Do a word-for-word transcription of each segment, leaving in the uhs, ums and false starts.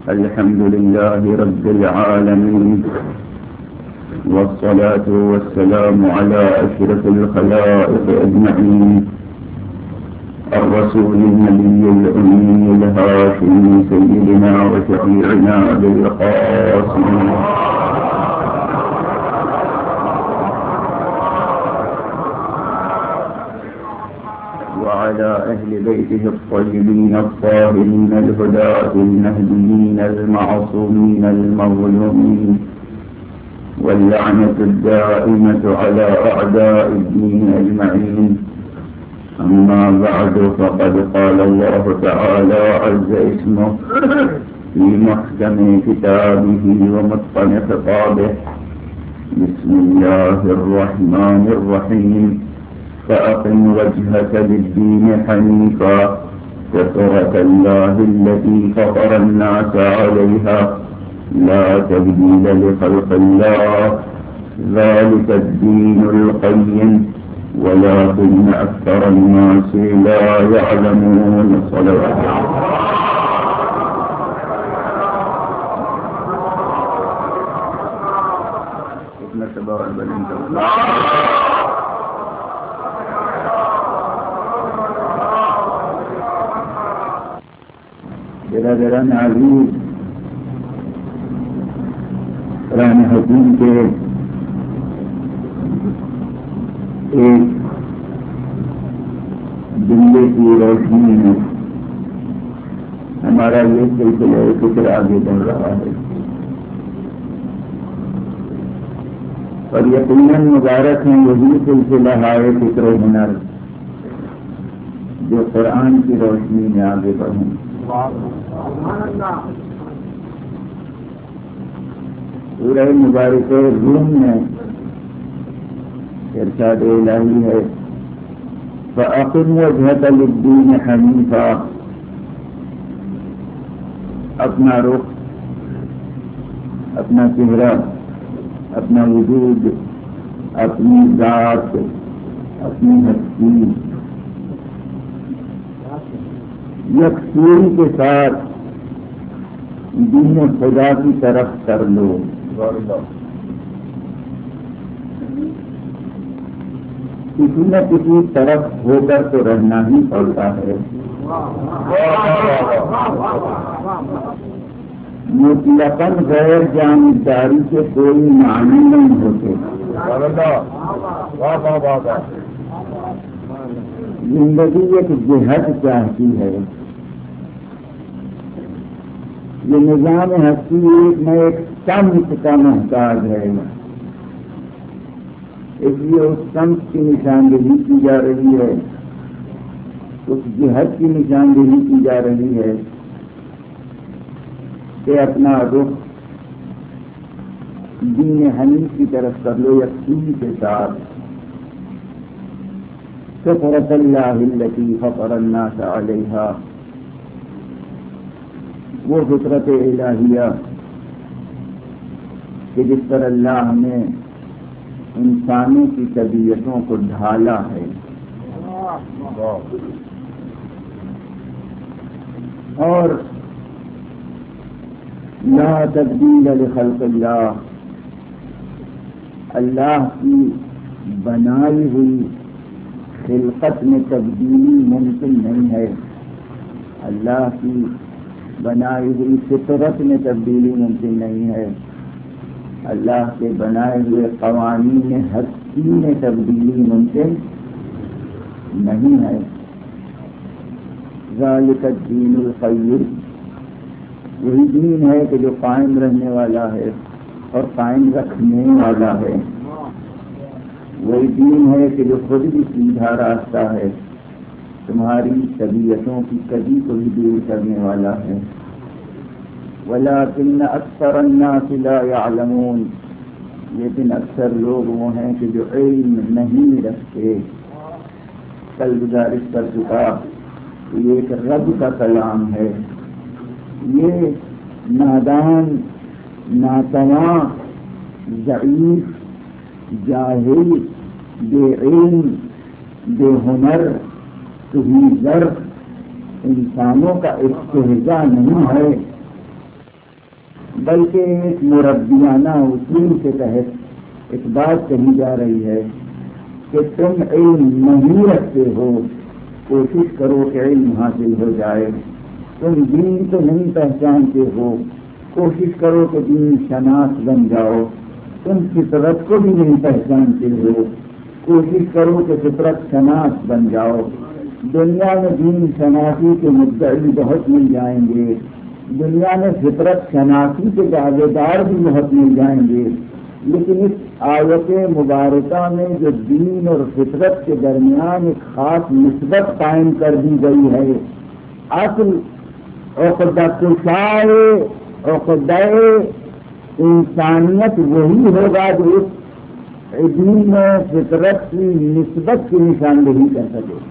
الحمد لله رب العالمين، والصلاة والسلام على أشرف الخلائق أجمعين، الرسول النبي الأمي الهاشمي سيدنا وشفيعنا أبي القاسم وعلى أهل بيته الطيبين الطاهرين الهداة المهديين المعصومين المظلومين، واللعنة الدائمة على أعداء الدين أجمعين. أما بعد، فقد قال الله تعالى عز اسمه في محكم كتابه ومتقن خطابه: بسم الله الرحمن الرحيم، فأقم وجهك للدين حنيفا فطرة الله التي فطر الناس عليها لا تبديل لخلق الله، ذلك الدين القيم ولكن أكثر الناس لا يعلمون. صلوات برادران عزیز، قرآن حکیم کے ایک جملے کی روشنی میں ہمارا یہ سلسلہ فکر آگے بڑھ رہا ہے، اور یقیناً مبارک ہیں وہی سلسلہ ہے فکر و ہنر جو قرآن کی روشنی میں آگے بڑھیں۔ سورہ مبارک روم میں ارشاد الہی ہے: فَأَقِمْ وَجْهَكَ لِلدِّينِ حَنِيفًا، اپنا رخ، اپنا چہرہ، اپنا وجود، اپنی ذات، اپنی ہستی یکسوئی کے ساتھ دین خدا کی طرف کر لو۔ کسی نہ کسی طرف ہو کر تو رہنا ہی پڑتا ہے۔ مطلقاً غیر جانبداری کے کوئی معنی نہیں ہوتے۔ زندگی ایک جہد چاہتی ہے، یہ نظام ہستی ایک نہ ایک سمت کا محتاج ہے، اس لیے اس سمت کی نشاندہی کی جا رہی ہے، اس جہد کی نشاندہی کی جا رہی ہے کہ اپنا رخ دین حنیف کی طرف کر لو یکسوئی کے ساتھ۔ فطرة اللہ التي فطر الناس علیہا، وہ فطرت الہیہ کہ جس پر اللہ نے انسانوں کی طبیعتوں کو ڈھالا ہے۔ اور لا تبدیل لخلق اللہ، اللہ کی بنائی ہوئی خلقت میں تبدیلی ممکن نہیں ہے، اللہ کی بنائی ہوئی فطرت میں تبدیلی ممکن نہیں ہے، اللہ کے بنائے ہوئے قوانین ہستی میں تبدیلی ممکن نہیں ہے۔ ذالک الدین القیم، وہی دین ہے کہ جو قائم رہنے والا ہے اور قائم رکھنے والا ہے، وہی دین ہے کہ جو خود بھی سیدھا راستہ ہے، تمہاری طبیعتوں کی کبھی کو بھی دور کرنے والا ہے۔ وَلَٰكِنَّ أَكْثَرَ النَّاسِ لَا يَعْلَمُونَ، لیکن اکثر لوگ وہ ہیں کہ جو علم نہیں رکھتے۔ کل گزارش کر چکا، یہ ایک رب کا کلام ہے، یہ نادان، ناتواں، ضعیف، جاہل، بے علم، بے ہنر، تہی زر انسانوں کا استہزاء نہیں ہے، بلکہ ایک مربیانہ اصول کے تحت ایک بات کہی جا رہی ہے کہ تم علم نہیں رکھتے ہو، کوشش کرو کہ علم حاصل ہو جائے. تم دین کو نہیں پہچانتے ہو، کوشش کرو کہ دین شناس بن جاؤ. تم فطرت کو بھی نہیں پہچانتے ہو، کوشش کرو کہ فطرت شناس بن جاؤ. دنیا میں دین شناسی کے مدعی بہت مل جائیں گے، دنیا میں فطرت شناسی کے دعوے دار بھی بہت مل جائیں گے، لیکن اس آیت مبارکہ میں جو دین اور فطرت کے درمیان ایک خاص نسبت قائم کر دی گئی ہے، اصل عقدہ کشائے عقدہ انسانیت وہی ہوگا جو اس دین میں فطرت کی نسبت کی نشاندہی کر سکے.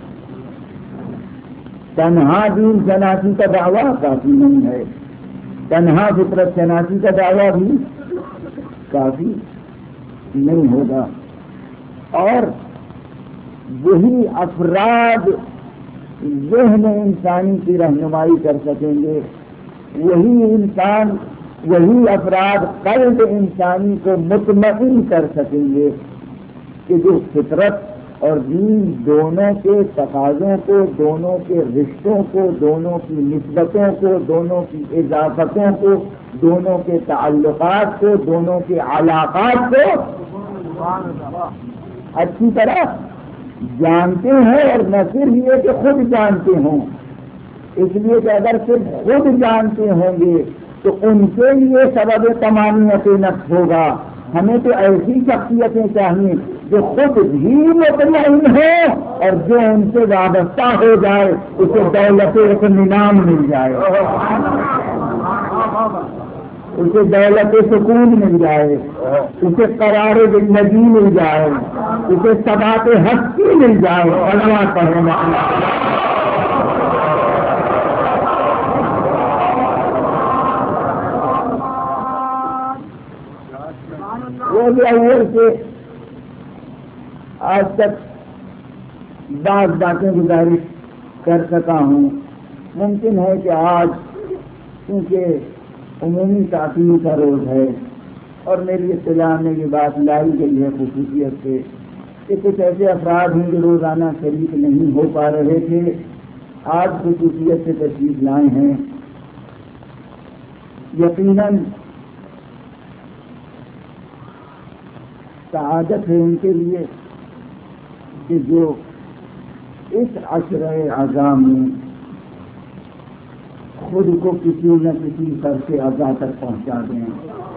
تنہا دین شناسی کا دعویٰ کافی نہیں ہے، تنہا فطرت شناسی کا دعویٰ بھی کافی نہیں ہوگا. اور وہی افراد ذہن انسانی کی رہنمائی کر سکیں گے، وہی انسان وہی افراد قلب انسانی کو مطمئن کر سکیں گے کہ جو فطرت اور دین دونوں کے تقاضوں کو، دونوں کے رشتوں کو، دونوں کی نسبتوں کو، دونوں کی اضافتوں کو، دونوں کے تعلقات کو، دونوں کے علاقات کو اچھی طرح جانتے ہیں، اور نہ صرف یہ کہ خود جانتے ہوں. اس لیے کہ اگر صرف خود جانتے ہوں گے تو ان کے لیے سبب تمامیت نفس ہوگا. ہمیں تو ایسی شخصیتیں چاہیے جو خود بھی مطمئن ہوں اور جو ان سے وابستہ ہو جائے اسے دولت اطمینان مل جائے، اسے دولت سکون مل جائے، اسے قرار زندگی مل جائے، اسے ثبات ہستی مل جائے. علماء پڑھنا وہ بھی اول سے آج تک بعض باتیں گزارش کر سکا ہوں. ممکن ہے کہ آج کیونکہ عمومی تعطیل کا روز ہے اور میری اطلاع میں یہ بات لائی گئی ہے خصوصیت سے کہ کچھ ایسے افراد ہیں جو روزانہ شریک نہیں ہو پا رہے تھے، آج خصوصیت سے تشریف لائے ہیں. یقیناً سعادت ہے ان کے لیے کہ جو اس عشرہ اعظام میں خود کو کسی نہ کسی سر سے اعضاء تک پہنچا دیں.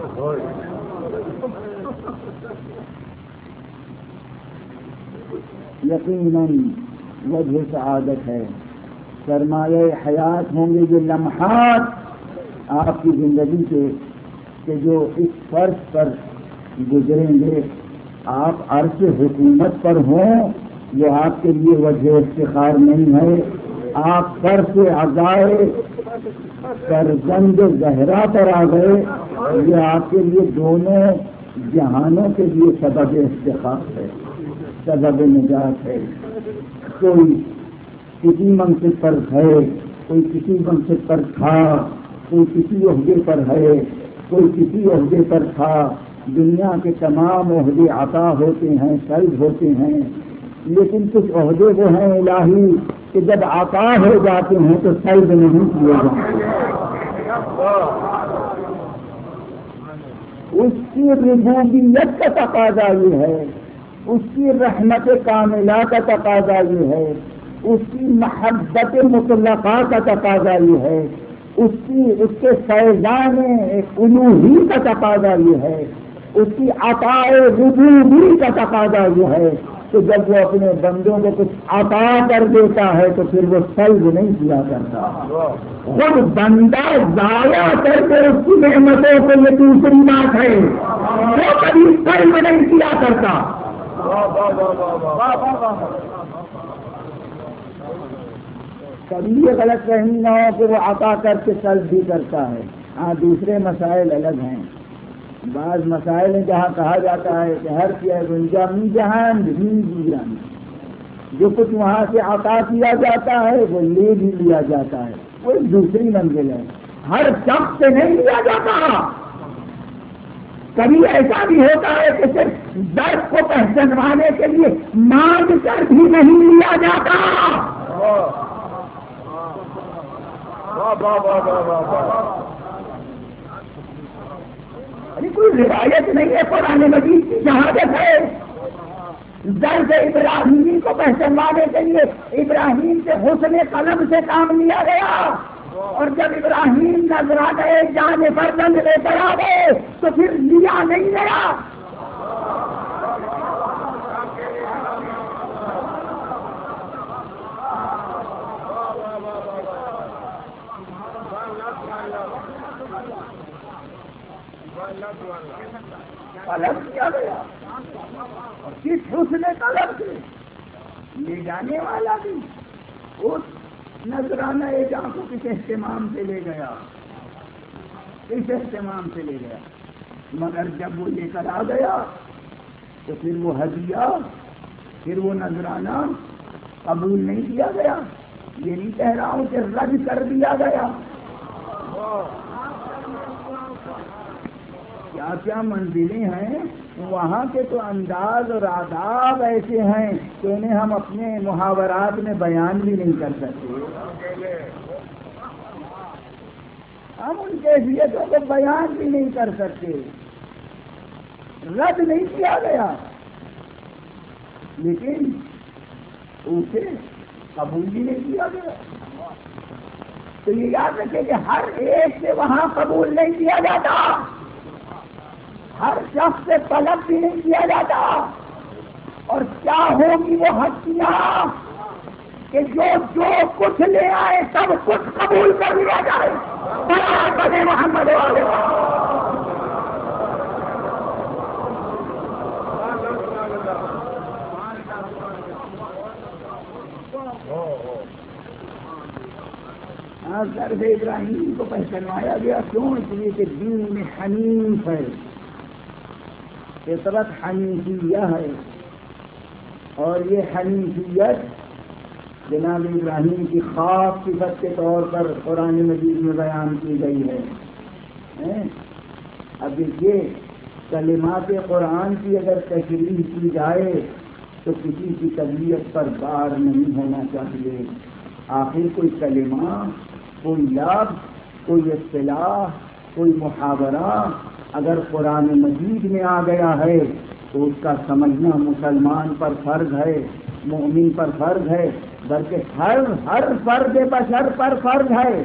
یقیناً وجہ سعادت ہے، سرمایہ حیات ہوں گے یہ لمحات آپ کی زندگی کے کہ جو اس فرض پر گزریں گے. آپ عرش حکومت پر ہوں یہ آپ کے لیے وجہ افتخار نہیں ہے. آپ پر سے عزائے سرزند زہرا پر آ گئے، یہ آپ کے لیے دونوں جہانوں کے لیے سبب افتخار ہے، سبب نجات ہے. کوئی کسی منصب پر ہے، کوئی کسی منصب پر تھا، کوئی کسی عہدے پر ہے، کوئی کسی عہدے پر تھا. دنیا کے تمام عہدے عطا ہوتے ہیں، سلب ہوتے ہیں، لیکن کچھ عہدے وہ ہیں الہی کہ جب عطا ہو جاتے ہیں تو سلب نہیں کیے جاتے. اس کی ربوبیت کا تقاضا یہ ہے، اس کی رحمت کاملہ کا تقاضا یہ ہے، اس کی محبت مطلقہ کا تقاضا یہ ہے، اس کی اس کے فیضان الوہی کا تقاضا یہ ہے، اس کی عطاء ربوبی کا تقاضا یہ ہے کہ جب وہ اپنے بندوں کو کچھ عطا کر دیتا ہے تو پھر وہ سلب نہیں کیا کرتا. خود بندہ ضائع کر کے اس کی نعمتوں کو یہ دوسری بات ہے، وہ کبھی سلب نہیں کیا کرتا. کبھی یہ غلط فہمی نہ ہو کہ وہ عطا کر کے سلب بھی کرتا ہے. ہاں دوسرے مسائل الگ ہیں. بعض مسائل ہیں جہاں کہا جاتا ہے کہ ہر چیز گنجامی جہان بھی جان جو کچھ وہاں سے عطا کیا جاتا ہے وہ لے بھی لیا جاتا ہے، وہ ایک دوسری منزل ہے. ہر شخص سے نہیں لیا جاتا. کبھی ایسا بھی ہوتا ہے کہ صرف درد کو پہچانوانے کے لیے مانگ کر بھی نہیں لیا جاتا. ابھی کوئی روایت نہیں ہے قرآن مجید کی شہادت ہے. درد ابراہیمی کو پہچانوانے کے لیے ابراہیم سے حسن قلم سے کام لیا گیا، اور جب ابراہیم نظر آ گئے جان فرزند لے کر آ گئے تو پھر لیا نہیں گیا. قلم کیا گیا اور کس حسن قلم سے لے جانے والا بھی اس نذرانہ جاں کو کس اہتمام سے لے گیا، کس اہتمام سے لے گیا. مگر جب وہ لے کر آ گیا تو پھر وہ ہدیہ، پھر وہ نذرانہ قبول نہیں کیا گیا. یہ نہیں کہہ رہا ہوں کہ رد کر دیا گیا. کیا کیا منزلیں ہیں وہاں کے، تو انداز اور آداب ایسے ہیں کہ انہیں ہم اپنے محاورات میں بیان بھی نہیں کر سکتے. ہم ان کیفیتوں کو بیان بھی نہیں کر سکتے. رد نہیں کیا گیا لیکن اسے قبول بھی نہیں کیا گیا. تو یہ یاد رکھیں کہ ہر ایک سے وہاں قبول نہیں کیا جاتا، ہر شخص سے طلب بھی نہیں کیا جاتا. اور کیا ہوگی وہ ہستیاں کہ جو جو کچھ لے آئے سب کچھ قبول کر لیا جائے. بڑے محمد والے درد ابراہیم کو پہچانوایا گیا. کیوں؟ اس لیے کہ دین حنیف ہے، فطرت حنیفیہ ہے، اور یہ حنیفیت جناب ابراہیم کی خاص صفت کے طور پر قرآن مجید میں بیان کی گئی ہے. اب دیکھیے کلمات قرآن کی اگر تشریح کی جائے تو کسی کی طبیعت پر بار نہیں ہونا چاہیے. آخر کوئی کلمہ، کوئی لفظ، کوئی اصطلاح، کوئی محاورہ اگر قرآن مجید میں آ گیا ہے تو اس کا سمجھنا مسلمان پر فرض ہے، مومن پر فرض ہے، بلکہ ہر ہر فرد بشر پر فرض ہے.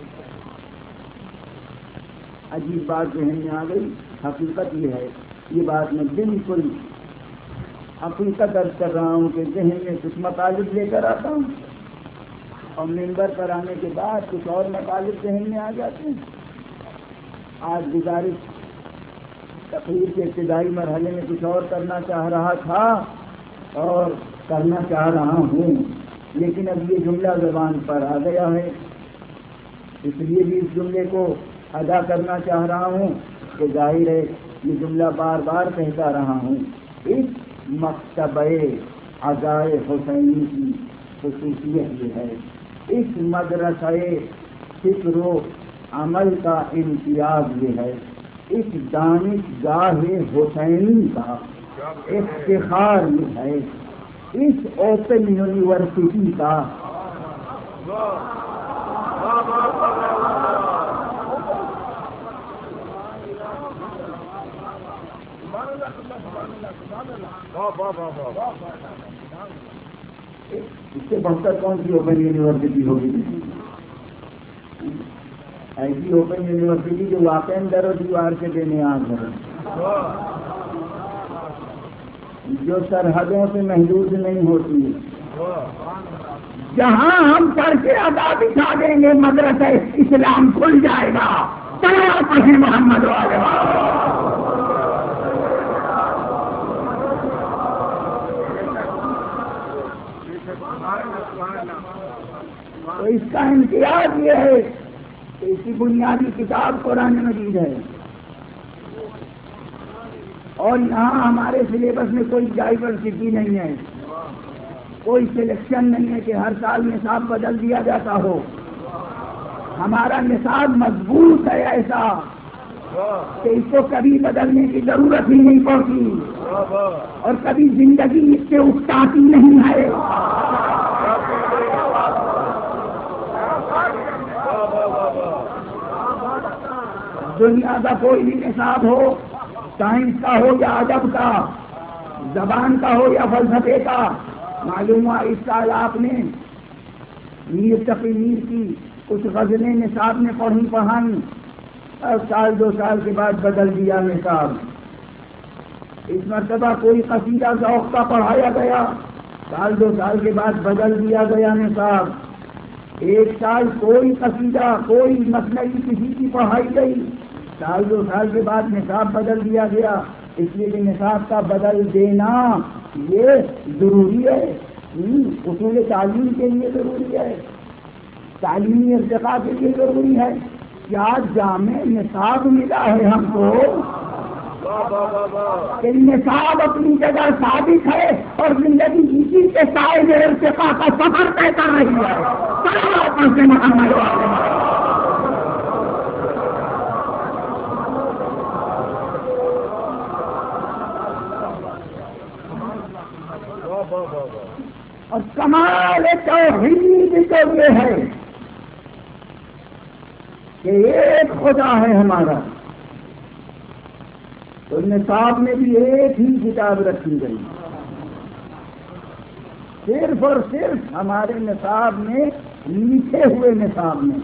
عجیب بات ذہن میں آ گئی. حقیقت یہ ہے، یہ بات میں بالکل حقیقت عرض کر رہا ہوں کہ ذہن میں کچھ مطالب لے کر آتا ہوں اور منبر پر آنے کے بعد کچھ اور مطالب ذہن میں آ جاتے ہیں. آج گزارش تقریر کے ابتدائی مرحلے میں کچھ اور کرنا چاہ رہا تھا اور کرنا چاہ رہا ہوں، لیکن اب یہ جملہ زبان پر آ گیا ہے، اس لیے بھی اس جملے کو ادا کرنا چاہ رہا ہوں کہ ظاہر ہے یہ جملہ بار بار کہتا رہا ہوں. اس مکتبہ عزائے حسینی کی خصوصیت یہ ہے، اس مدرسہ فکر و عمل کا امتیاز یہ ہے، اس دانشگاہ حسینی کا افتخار یہ ہے، اس اوپن یونیورسٹی کا اس سے بہتر کون سی اوپن یونیورسٹی ہوگی؟ ایسی اوپن یونیورسٹی جو واقع در و دیوار کے بے نیاز ہے، جو سرحدوں سے محدود نہیں ہوتی، جہاں ہم سر کے ادا بچھا دیں گے مدرسہ اسلام کھل جائے گا. پڑھیں محمد والے تو اس کا امتیاز یہ ہے کہ اس کی بنیادی کتاب قرآن مجید ہے، اور یہاں ہمارے سلیبس میں کوئی ڈائیورسٹی نہیں ہے، کوئی سلیکشن نہیں ہے کہ ہر سال نصاب بدل دیا جاتا ہو. ہمارا نصاب مضبوط ہے ایسا کہ اس کو کبھی بدلنے کی ضرورت ہی نہیں پڑتی اور کبھی زندگی اس سے اکتاتی نہیں ہے. دنیا کا کوئی بھی نصاب ہو، سائنس کا ہو یا ادب کا، زبان کا ہو یا فلسفے کا، معلوم ہوا اس سال آپ نے میر تقی میر کی کچھ غزلیں نصاب میں پڑھی پڑھائیں اور سال دو سال کے بعد بدل دیا نصاب. اس مرتبہ کوئی قصیدہ ذوق کا پڑھایا گیا، سال دو سال کے بعد بدل دیا گیا نصاب. ایک سال کوئی قصیدہ کوئی مثنوی کسی کی پڑھائی گئی، سال دو سال کے بعد نصاب بدل دیا گیا. اس لیے کہ نصاب کا بدل دینا یہ ضروری ہے، اصول تعلیم کے لیے ضروری ہے، تعلیمی ارتقاء کے لیے ضروری ہے. کیا جامع نصاب ملا ہے ہم کو کہ نصاب اپنی جگہ ثابت ہے اور زندگی اسی کے سائے میں ارتقاء کا سفر طے کر رہی ہے. اور کمال توحید تو یہ ہے کہ ایک خدا ہے ہمارا، تو نصاب میں بھی ایک ہی کتاب رکھی گئی، صرف اور صرف ہمارے نصاب میں لکھے ہوئے نصاب میں،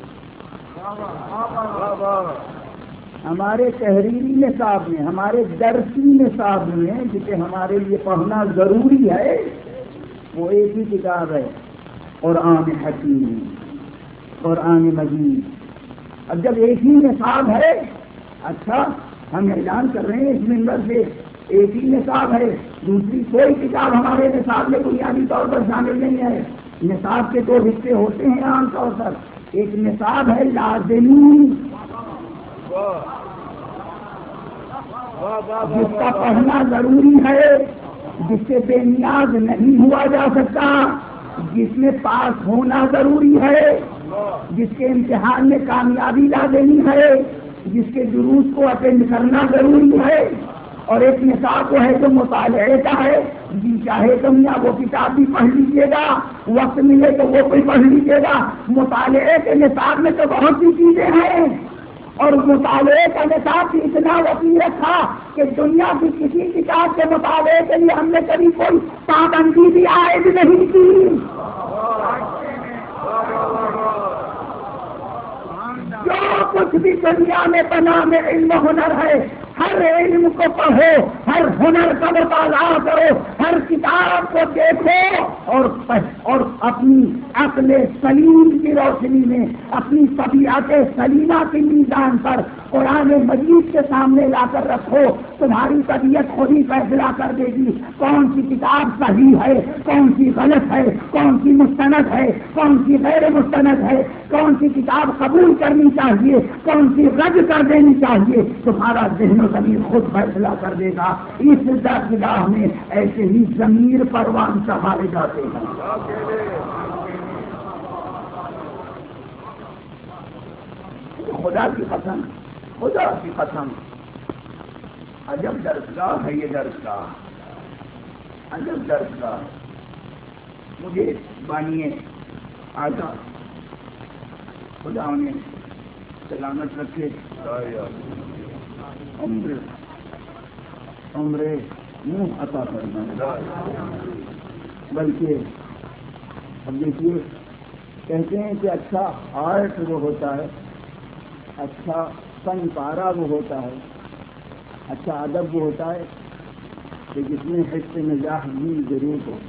ہمارے تحریری نصاب میں، ہمارے درسی نصاب میں جسے ہمارے لیے پڑھنا ضروری ہے، وہ ایک ہی کتاب ہے، قرآن حکیم، قرآن مجید. اب جب ایک ہی نصاب ہے، اچھا ہم اعلان کر رہے ہیں اس منبر سے ایک ہی نصاب ہے، دوسری کوئی کتاب ہمارے نصاب میں بنیادی طور پر شامل نہیں ہے. نصاب کے دو حصے ہوتے ہیں عام طور پر، ایک نصاب ہے لازمی جس کا پڑھنا ضروری ہے، جس سے بے نیاز نہیں ہوا جا سکتا، جس میں پاس ہونا ضروری ہے، جس کے امتحان میں کامیابی لازمی ہے، جس کے دروس کو اٹینڈ کرنا ضروری ہے. اور ایک نصاب وہ ہے جو مطالعے کا ہے، جی چاہے تو میاں وہ کتاب بھی پڑھ لیجیے گا، وقت ملے تو وہ بھی پڑھ لیجیے گا. مطالعے کے نصاب میں تو بہت سی چیزیں ہیں اور مطالعے کا نصاب بھی اتنا وسیع رکھا کہ دنیا کی کسی کتاب کے مطالعے کے لیے ہم نے کبھی کوئی پابندی بھی عائد نہیں کی. جو کچھ بھی دنیا میں بنا میں علم ہنر ہے، ہر علم کو پڑھو، ہر ہنر کا مطالعہ کرو، ہر کتاب کو دیکھو اور اور اپنی عقل سلیم کی روشنی میں، اپنی طبیعت سلیمہ کی میزان پر قرآن مجید کے سامنے لا کر رکھو. تمہاری طبیعت خود ہی فیصلہ کر دے گی کون سی کتاب صحیح ہے، کون سی غلط ہے، کون سی مستند ہے، کون سی غیر مستند ہے، کون سی کتاب قبول کرنی چاہیے، کون سی رد کر دینی چاہیے. تمہارا ذہن و ضمیر خود فیصلہ کر دے گا. اس درگاہ میں ایسے ہی ضمیر پروان چڑھائے جاتے ہیں. خدا کی قسم، خدا کی قسم، عجب درسگاہ ہے یہ درسگاہ، عجب درسگاہ. مجھے بانیے آتا خدا نے سلامت رکھے، عمر عمر منہ عطا فرمائے. بلکہ اب دیکھیے کہتے ہیں کہ اچھا آرٹ وہ ہوتا ہے، اچھا فن پارہ وہ ہوتا ہے، اچھا ادب وہ ہوتا ہے کہ جس میں حس مزاح بھی ضرور ہو.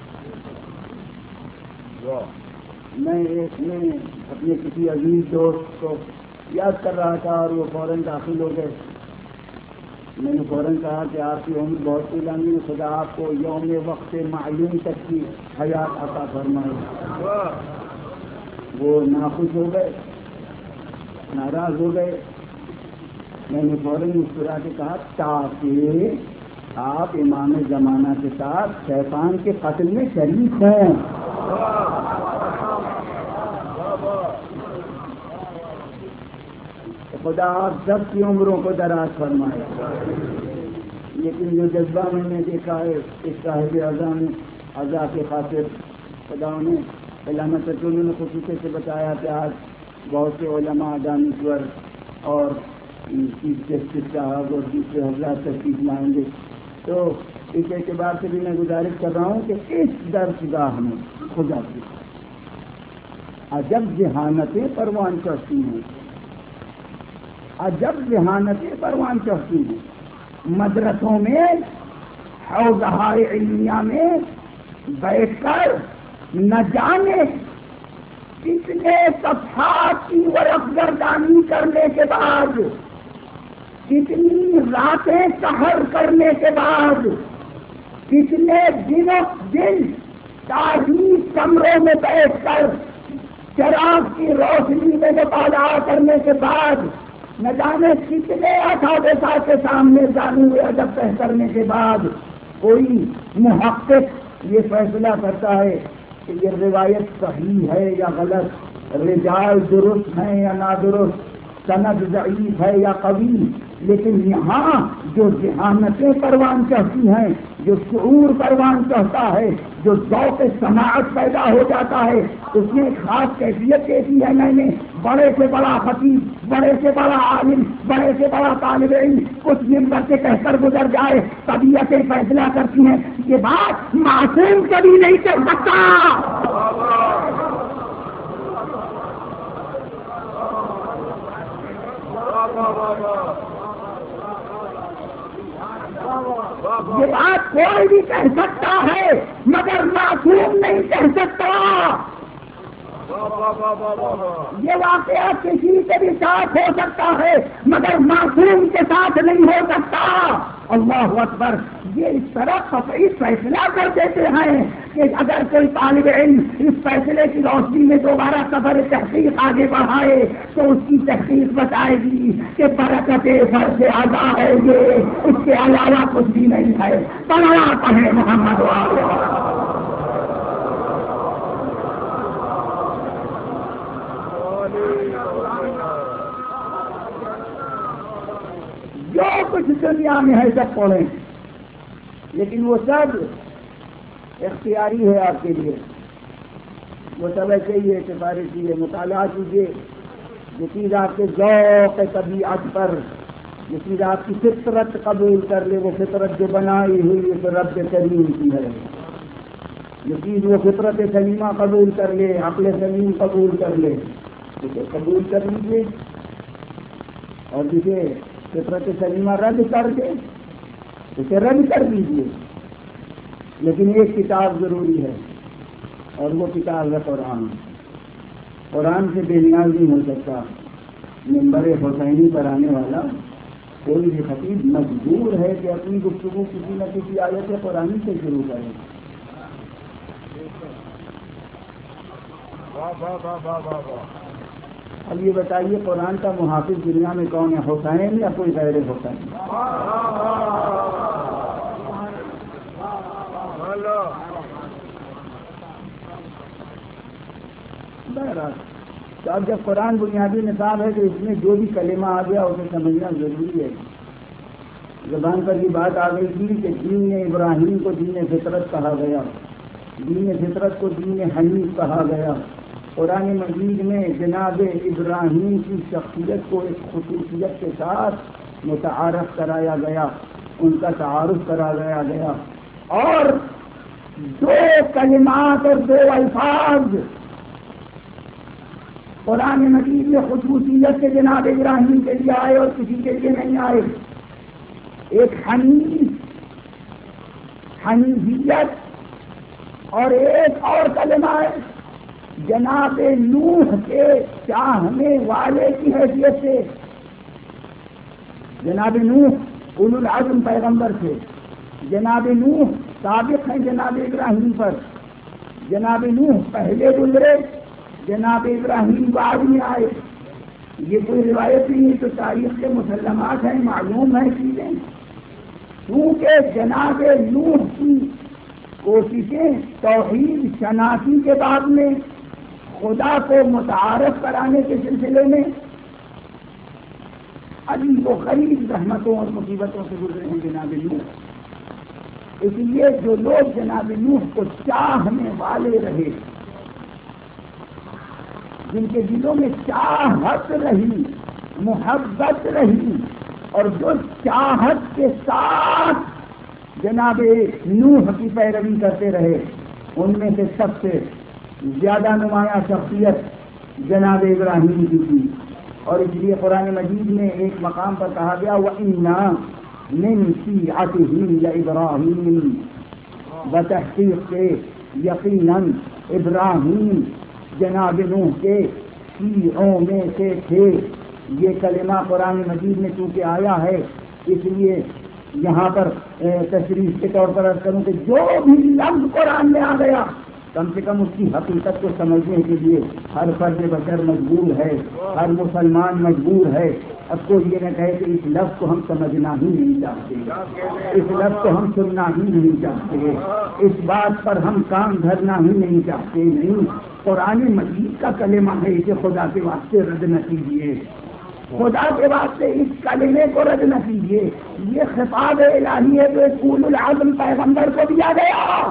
میں ایک میں اپنے کسی عزیز دوست کو یاد کر رہا تھا اور وہ فوراً داخل ہو گئے. میں نے فوراً کہا کہ آپ کی عمر بہت پرانی ہے، خدا آپ کو یوم وقت معلوم تک کی حیات عطا فرمائے. وہ ناخوش ہو گئے، ناراض ہو گئے. میں نے فوراً مسکرا کے کہا تاکہ آپ امام زمانہ کے ساتھ شیطان کے قتل میں شریک ہیں. خدا آپ سب کی عمروں کو دراز فرمائے. لیکن جو جذبہ میں نے دیکھا ہے اس صاحب اعضاء میں اعضاء کے خاطر خدا نے علامہ ترجمہ نے خصوصی سے بتایا کہ آج بہت سے علماء دانشور اور چیف جسٹس صاحب اور دوسرے حضرات تشریف لائیں گے. تو اس اعتبار سے بھی میں گزارش کر رہا ہوں کہ اس درسگاہ میں خدا کی عجب ذہانتیں پروان چڑھتی ہیں، عجب ذہانتیں پروان چڑھتی ہیں. مدرسوں میں حوزہ علمیہ میں بیٹھ کر نہ جانے کتنے صفحات کی ورق گردانی کرنے کے بعد، کتنی راتیں سحر کرنے کے بعد، کتنے دنوں دن تاریک کمروں میں بیٹھ کر چراغ کی روشنی میں مطالعہ کرنے کے بعد، نہ جانے کتنے اساتذہ کے سامنے جانے ہوئے ادب طے کرنے کے بعد کوئی محقق یہ فیصلہ کرتا ہے کہ یہ روایت صحیح ہے یا غلط، رجال درست ہیں یا نادرست، سند ضعیف ہے یا قوی. لیکن یہاں جو ذہانتیں پروان چڑھتی ہیں، جو شعور پروان چڑھتا ہے، جو ذوق سماعت پیدا ہو جاتا ہے، اس نے ایک خاص کیفیت دیکھی ہے. میں نے بڑے سے بڑا خطیب، بڑے سے بڑا عالم، بڑے سے بڑا طالب علم کچھ ممبر سے کہہ کر گزر جائے، طبیعتیں فیصلہ کرتی ہیں یہ بات معصوم کبھی نہیں کر سکتا. یہ بات کوئی بھی کہہ سکتا ہے مگر معصوم نہیں کہہ سکتا. یہ واقعہ کسی کے بھی ساتھ ہو سکتا ہے مگر معصوم کے ساتھ نہیں ہو سکتا. اللہ اکبر. یہ اس طرح قطعی فیصلہ کر دیتے ہیں کہ اگر کوئی طالب علم اس فیصلے کی روشنی میں دوبارہ سفر تحقیق آگے بڑھائے تو اس کی تحقیق بتائے گی کہ برکت فرض ادا ہے، یہ اس کے علاوہ کچھ بھی نہیں ہے. پڑھا پڑھے محمد والا جو کچھ دنیا میں ہے سب پڑھیں، لیکن وہ سب اختیاری ہے آپ کے لیے. وہ سب ایسے ہی ہے، سفارشی ہے. مطالعہ کیجیے جو چیز آپ کے ذوق طبیعت پر، جو چیز آپ کی فطرت قبول کر لے، وہ فطرت جو بنائی ہوئی ہے رب کریم کی ہے. جو چیز وہ فطرت سلیمہ قبول کر لے، عقل سلیم قبول کر لے، اسے قبول کر لیجیے. اور جسے فطرت سلیمہ رد کر دے اسے رد کر دیجیے. لیکن ایک کتاب ضروری ہے اور وہ کتاب ہے قرآن. قرآن سے بے نیاز نہیں ہو سکتا. منبر حسینی پر آنے والا کوئی بھی خطیب مجبور ہے کہ اپنی گفتگو کسی نہ کسی آیت قرآن سے شروع کرے. اب یہ بتائیے قرآن کا محافظ دنیا میں کون ہے، حسین یا کوئی غیر حسین؟ بہرحال تو اب جب قرآن بنیادی نصاب ہے تو اس میں جو بھی کلمہ آ گیا اسے سمجھنا ضروری ہے. زبان پر یہ بات آ گئی تھی کہ دین ابراہیم کو دین فطرت کہا گیا، دین فطرت کو دین حنیف کہا گیا. قرآن مجید میں جناب ابراہیم کی شخصیت کو ایک خصوصیت کے ساتھ متعارف کرایا گیا، ان کا تعارف کرایا گیا. اور دو کلمات اور دو الفاظ قرآن مجید میں خصوصیت سے جناب ابراہیم کے لیے آئے اور کسی کے لیے نہیں آئے. ایک حنیف، حنیفیت، اور ایک اور کلمہ ہے جناب نوح کے چاہنے والے کی حیثیت سے. جناب نوح اولو العزم پیغمبر تھے. جناب نوح سابق ہیں جناب ابراہیم پر. جناب نوح پہلے گزرے، جناب ابراہیم بعد میں آئے. یہ کوئی روایت نہیں تو تاریخ کے مسلمات ہیں، معلوم ہے چیزیں. کیونکہ جناب نوح کی کوششیں توحید شناسی کے بعد میں خدا کو متعارف کرانے کے سلسلے میں عجیب و غریب رحمتوں اور مصیبتوں سے گزرے ہیں جناب نوح۔ اس لیے جو لوگ جناب نوح کو چاہنے والے رہے، جن کے دلوں میں چاہت رہی، محبت رہی، اور جو چاہت کے ساتھ جناب نوح کی پیروی کرتے رہے، ان میں سے سب سے زیادہ نمایاں شخصیت جناب ابراہیم کی تھی۔ اور اس لیے قرآن مجید میں ایک مقام پر کہا گیا وَإِنَّا مِن شِيعَتِهِ لَإِبْرَاهِيمَ، بتحقیق کے یقیناً ابراہیم جناب نوح کے شیعوں میں سے تھے۔ یہ کلمہ قرآن مجید میں چونکہ آیا ہے، اس لیے یہاں پر تشریح کے طور پر عرض کروں کہ جو بھی لفظ قرآن میں آ گیا کم سے کم اس کی حقیقت کو سمجھنے کے لیے ہر فرد بشر مجبور ہے، ہر مسلمان مجبور ہے۔ اب کوئی یہ نہ کہے کہ اس لفظ کو ہم سمجھنا ہی نہیں چاہتے، اس لفظ کو ہم سننا ہی نہیں چاہتے، اس بات پر ہم کام دھرنا ہی نہیں چاہتے۔ نہیں، قرآن مجید کا کلمہ ہے، اسے خدا کے واسطے رد نہ کیجیے، خدا کے واسطے اس کلمے کو رد نہ کیجیے۔ یہ خطاب الہی ہے جو ایک اولو العزم پیغمبر کو دیا گیا،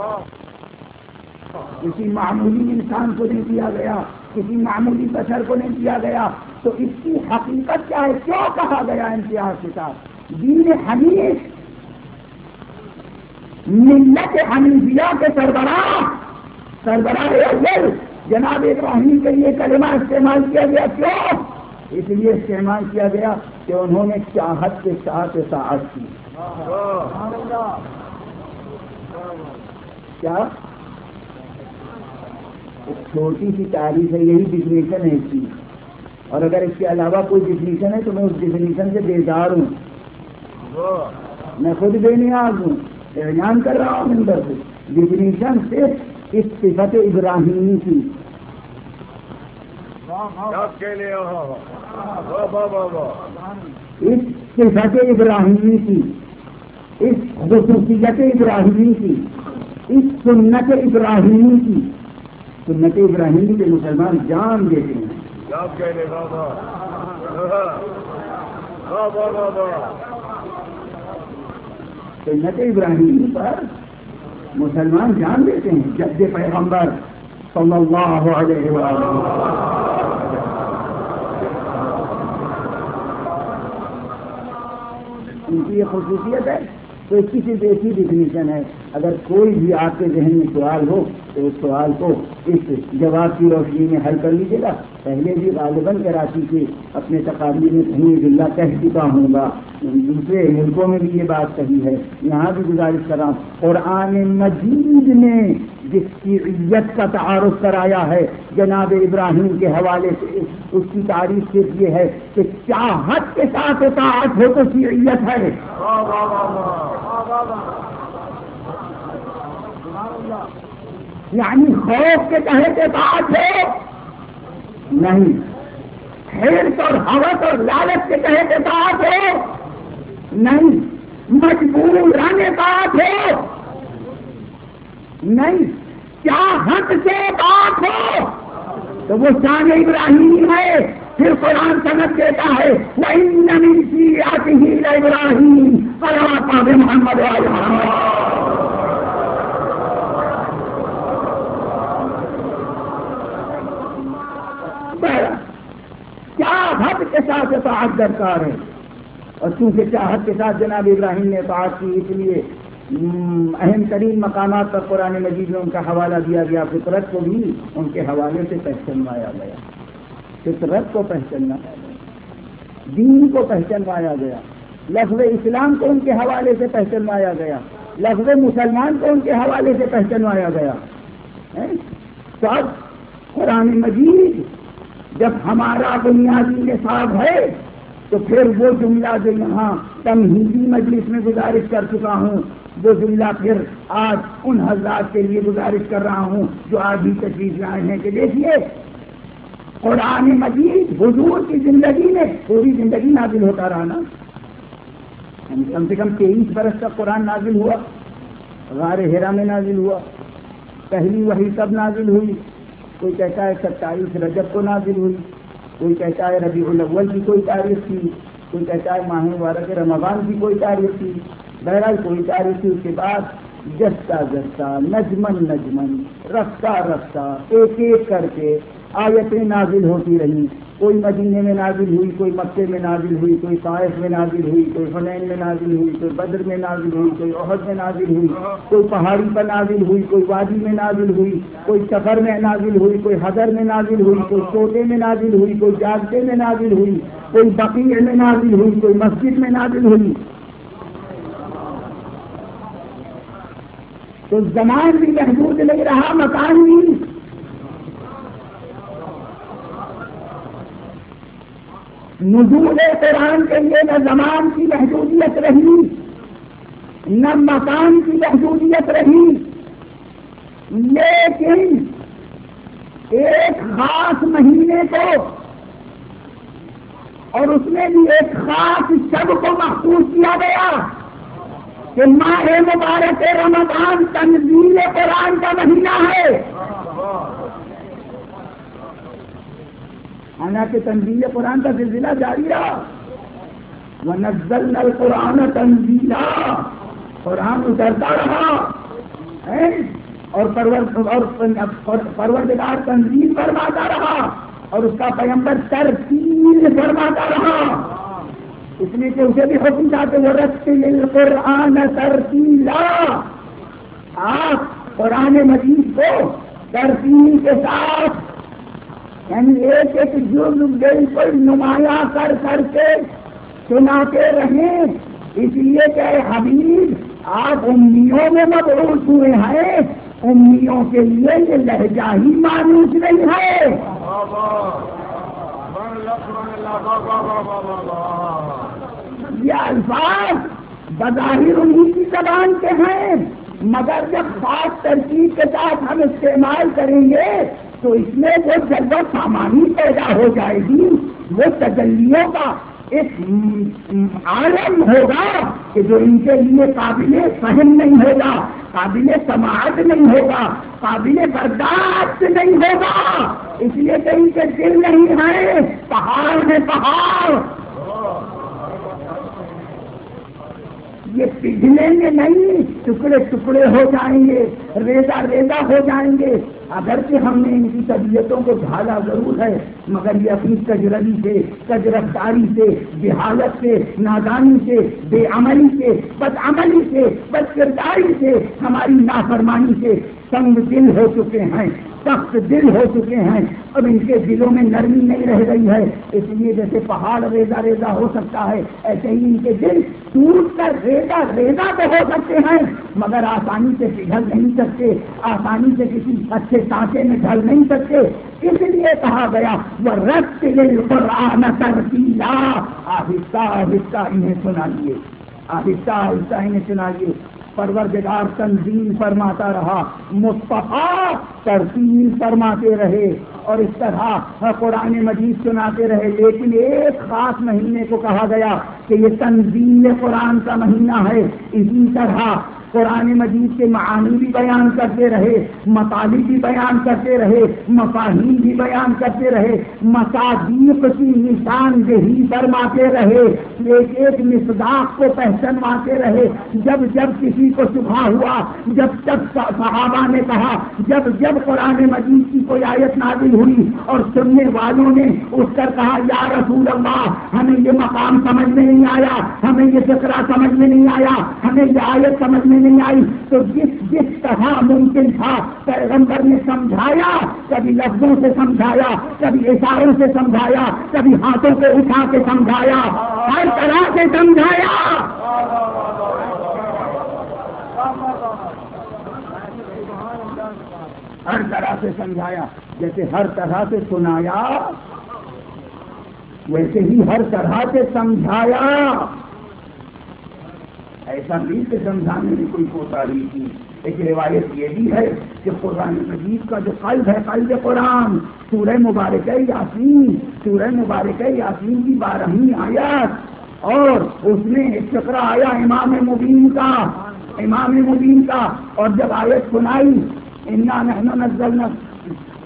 کسی معمولی انسان کو نہیں دیا گیا، کسی معمولی بشر کو نہیں دیا گیا۔ تو اس کی حقیقت کیا ہے؟ کیوں کہا گیا امتیاز کے ساتھ دین حنیف، ملت حنیفیہ کے سربراہ سربراہ اول جناب ابراہیم کے لیے کلمہ استعمال کیا گیا۔ کیوں؟ اس لیے استعمال کیا گیا کہ انہوں نے چاہت کے ساتھ اطاعت کی۔ کیا ایک چھوٹی سی تعریف ہے، یہی ڈیفینیشن ہے اس کی، اور اگر اس کے علاوہ کوئی ڈیفینیشن ہے تو میں اس ڈیفینیشن سے بیزار ہوں، میں خود بے نیاز ہوں، اعلان کر رہا ہوں منبر سے۔ ڈیفینیشن صرف اس صفت ابراہیمی کی، اس صفت ابراہیمی کی، اس خصوصیت ابراہیمی کی، اس سنت ابراہیمی کی۔ سنت ابراہیمی کے مسلمان جان دیتے ہیں، سنت ابراہیمی پر مسلمان جان دیتے ہیں۔ جد پیغمبر صلی اللہ علیہ وآلہ ان کی یہ خصوصیت ہے۔ تو اس کی صرف ایک ہی ڈیفینیشن ہے۔ اگر کوئی بھی آپ کے ذہن میں سوال ہو تو اس سوال کو اس جواب کی روشنی میں حل کر لیجیے گا۔ پہلے بھی غالباً کراچی کے اپنے تقابلی میں کہیں ضلع کہہ چکا ہوں گا، دوسرے ملکوں میں بھی یہ بات صحیح ہے، یہاں بھی گزارش کر رہا ہوں۔ قرآن مجید نے جس شیعیت کا تعارف کرایا ہے جناب ابراہیم کے حوالے سے، اس کی تعریف صرف یہ ہے کہ چاہت کے ساتھ اطاعت ہو تو شیعیت ہے۔ یعنی خوف کے تحت اطاعت ہو نہیں، حرص اور ہوس اور لالچ کے تحت اطاعت ہو نہیں، مجبورانہ اطاعت ہو نہیں، چاہت سے اطاعت ہو تو وہ شان ابراہیمی ہے۔ پھر قرآن سمجھ دیتا ہے وَإِنَّ مِن شِيعَتِهِ لَإِبْرَاهِيمَ فَلَا بِمُحَمَّدٍ وَآلِ مُحَمَّدٍ۔ چاہت کے ساتھ اطاعت درکار ہے، اور چونکہ چاہت کے ساتھ جناب ابراہیم نے اطاعت کی، اس لیے اہم ترین مقامات پر قرآن مجید میں ان کا حوالہ دیا گیا۔ فطرت کو بھی ان کے حوالے سے پہچانوایا گیا، فطرت کو پہچانوایا گیا، دین کو پہچانوایا گیا، لفظ اسلام کو ان کے حوالے سے پہچانوایا گیا، لفظ مسلمان کو ان کے حوالے سے پہچانوایا گیا۔ سب قرآن مجید جب ہمارا بنیادی نصاب ہے تو پھر وہ جملہ جو یہاں تمہیدی مجلس میں گزارش کر چکا ہوں، وہ جملہ پھر آج ان حضرات کے لیے گزارش کر رہا ہوں جو آج بھی تشریف لائے ہیں کہ دیکھیے قرآن مجید حضور کی زندگی میں پوری زندگی نازل ہوتا رہا نا، کم سے کم تیئیس برس تک قرآن نازل ہوا، غار ہرا میں نازل ہوا، پہلی وحی کب نازل ہوئی؟ کوئی کہتا ہے ستائیس رجب کو نازل ہوئی، کوئی کہتا ہے ربیع الاول کی کوئی تاریخ تھی، کوئی کہتا ہے ماہ مبارک رمضان کی کوئی تاریخ تھی، بہرحال کوئی تاریخ تھی، اس کے بعد جستا جستا نجمن نجمن رفتہ رفتہ ایک ایک کر کے آیتیں نازل ہوتی رہیں. کوئی مدینے میں نازل ہوئی، کوئی مکے میں نازل ہوئی، کوئی طائف میں نازل ہوئی، کوئی حنین میں نازل ہوئی، کوئی بدر میں نازل ہوئی، کوئی احد میں نازل ہوئی، کوئی پہاڑی پر نازل ہوئی، کوئی وادی میں نازل ہوئی، کوئی سفر میں نازل ہوئی، کوئی حضر میں نازل ہوئی، کوئی سوتے میں نازل ہوئی، کوئی جاگتے میں نازل ہوئی، کوئی بقیع میں نازل ہوئی، کوئی مسجد میں نازل ہوئی. تو زمان بھی محدود نہیں رہا، مکان بھی. نزول قرآن کے لیے نہ زمان کی محدودیت رہی، نہ مکان کی محدودیت رہی، لیکن ایک خاص مہینے کو اور اس میں بھی ایک خاص شب کو مخصوص کیا گیا کہ ماہ مبارک رمضان تنزیل قرآن کا مہینہ ہے. حالانکہ تنزیل قرآن کا سلسلہ جاری رہا. وَنَزَّلْنَا الْقُرْآنَ تَنزِيلًا، قرآن اترتا رہا اور پروردگار تنزیل فرماتا رہا اور اس کا پیغمبر ترتیل فرماتا رہا. اس لیے کہ اسے بھی حکم چاہتے وہ رتل القرآن ترتیلا، آپ قرآن مجید کو ترتیل کے ساتھ یعنی ایک ایک جرم بالکل نمایاں کر کر کے سناتے رہیں. اس لیے کہ اے حبیب آپ امیوں میں مبعوث ہوئے ہیں، امیوں کے لیے یہ لہجہ ہی مانوس نہیں ہے. یہ الفاظ بظاہر انہی کی زبان کے ہیں، مگر جب خاص ترکیب کے ساتھ ہم استعمال کریں گے تو اس میں وہ جذبہ سامانی پیدا ہو جائے گی، وہ تجلیوں کا ایک عالم ہوگا کہ جو ان کے لیے قابل فہم نہیں ہوگا، قابل سماعت نہیں ہوگا، قابل برداشت نہیں ہوگا. اس لیے کہ ان کے دل نہیں ہیں، پہاڑ ہے پہاڑ. یہ پگھلیں گے نہیں، ٹکڑے ٹکڑے ہو جائیں گے، ریزہ ریزہ ہو جائیں گے. اگرچہ ہم نے ان کی طبیعتوں کو ڈھالا ضرور ہے، مگر یہ اپنی کجروی سے، کج رفتاری سے، جہالت سے، نادانی سے، بے عملی سے، بد عملی سے، بد کرداری سے، ہماری نافرمانی سے تنگ دل ہو چکے ہیں، سخت دل ہو چکے ہیں. اب ان کے دلوں میں نرمی نہیں رہ رہی ہے. اس لیے جیسے پہاڑ ریزہ ریزہ ہو سکتا ہے، ایسے ہی ان کے دل ٹوٹ کر ریزہ ریزہ تو ہو سکتے ہیں، مگر آسانی سے پگھل نہیں سکتے، آسانی سے کسی اچھے سانچے میں ڈھل نہیں سکتے. اس لیے کہا گیا وَرَتِّلِ الْقُرْآنَ تَرْتِیلًا، آہستہ آہستہ انہیں سنائیے، آہستہ آہستہ انہیں سنائیے. پروردگار تنزیل فرماتا رہا، مصطفیٰ ترتیل فرماتے رہے اور اس طرح قرآن مجید سناتے رہے. لیکن ایک خاص مہینے کو کہا گیا کہ یہ تنزیل قرآن کا مہینہ ہے. اسی طرح قرآن مجید کے معانی بھی بیان کرتے رہے، مطالب بھی بیان کرتے رہے، مفاہیم بھی بیان کرتے رہے، مصادیق کی نشاندہی فرماتے رہے، ایک ایک مصداق کو پہچانواتے رہے. جب جب کسی کو شبہ ہوا، جب جب صحابہ نے کہا، جب جب قرآن مجید کی کوئی آیت نازل ہوئی اور سننے والوں نے اس پر کہا یا رسول اللہ ہمیں یہ مقام سمجھ میں نہیں آیا، ہمیں یہ فقرہ سمجھ میں نہیں آیا، ہمیں یہ آیت سمجھ میں نہیں آئی، تو جس جس طرح ممکن تھا پیغمبر نے سمجھایا. کبھی لفظوں سے سمجھایا، کبھی اشاروں سے سمجھایا، کبھی ہاتھوں کو اٹھا کے سمجھایا، ہر طرح سے سمجھایا. ہر طرح سے سمجھایا. جیسے ہر طرح سے سنایا ویسے ہی ہر طرح سے سمجھایا. ایسا نہیں کہ سمجھانے میں کوئی کوتاہی کی. ایک روایت یہ بھی ہے کہ قرآن مجید کا جو قلب ہے، قلب قرآن، سورہ مبارکہ یاسین، سورہ مبارکہ یاسین کی بارہویں آیت، اور اس میں ایک فقرہ آیا امام مبین کا، امام مبین کا، اور جب آیت سنائی انا نحن نزلنا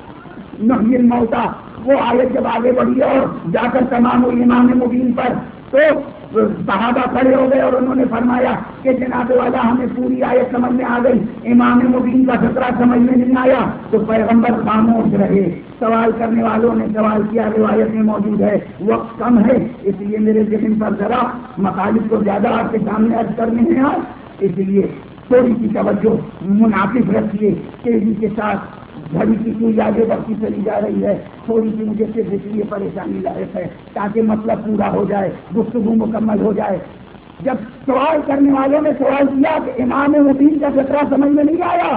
نحیی الموتى، وہ آیت جب آگے بڑھی اور جا کر تمام امام مبین پر تو صحابہ کھڑے ہو گئے اور انہوں نے فرمایا کہ جناب والا ہمیں پوری آیت سمجھ میں آ گئی، امام مبین کا خطرہ سمجھ میں نہیں آیا، تو پیغمبر خاموش رہے۔ سوال کرنے والوں نے سوال کیا، روایت میں موجود ہے، وقت کم ہے اس لیے میرے ذہن پر ذرا مطالب کو زیادہ آپ کے سامنے عرض کرنے ہیں، آپ اس لیے تھوڑی سی توجہ منعقد رکھیے، تیزی کے ساتھ گھڑی کی سوئی آگے بڑھتی چلی جا رہی ہے، تھوڑی سی مجھے صرف اس لیے پریشانی لاحق ہے تاکہ مطلب پورا ہو جائے، گفتگو مکمل ہو جائے۔ جب سوال کرنے والوں نے سوال کیا کہ امام مبین کا خطرہ سمجھ میں نہیں آیا،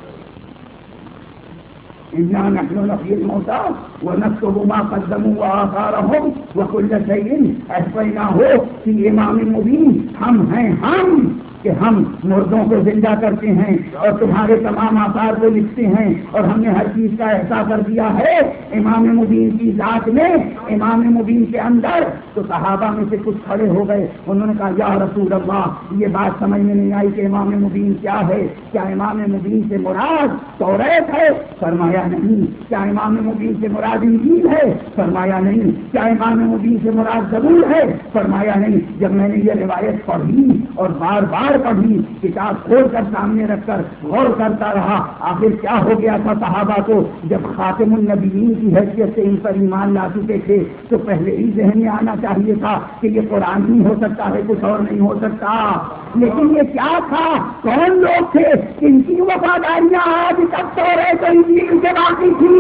اِنَّا نَحْنُ نُحْيِي الْمَوْتَىٰ وَنَكْتُبُ مَا قَدَّمُوا وَآثَارَهُمْ وَكُلَّ شَيْءٍ أَحْصَيْنَاهُ فِي إِمَامٍ مُّبِينٍ، ہم ہیں ہم کہ ہم مردوں کو زندہ کرتے ہیں اور تمہارے تمام آثار کو لکھتے ہیں، اور ہم نے ہر چیز کا احساس کر دیا ہے امام مبین کی ذات میں، امام مبین کے اندر۔ تو صحابہ میں سے کچھ کھڑے ہو گئے، انہوں نے کہا یا رسول اللہ یہ بات سمجھ میں نہیں آئی کہ امام مبین کیا ہے، کیا امام مبین سے مراد توریت ہے؟ فرمایا نہیں۔ کیا امام مبین سے مراد انجیل ہے؟ فرمایا نہیں۔ کیا امام مبین سے مراد زبور ہے؟ فرمایا نہیں۔ جب میں نے یہ روایت پڑھی اور بار بار پڑھی، کتاب کھول کر سامنے رکھ کر غور کرتا رہا، آخر کیا ہو گیا تھا صحابہ کو؟ جب خاتم النبیین کی حیثیت سے ان پر ایمان لا چکے تھے تو پہلے ہی ذہن میں آنا چاہیے تھا کہ یہ قرآن نہیں ہو سکتا ہے، کچھ اور نہیں ہو سکتا۔ لیکن یہ کیا تھا؟ کون لوگ تھے؟ ان کی وفاداریاں آج تک تو رہے تو انجیل سے باقی تھی۔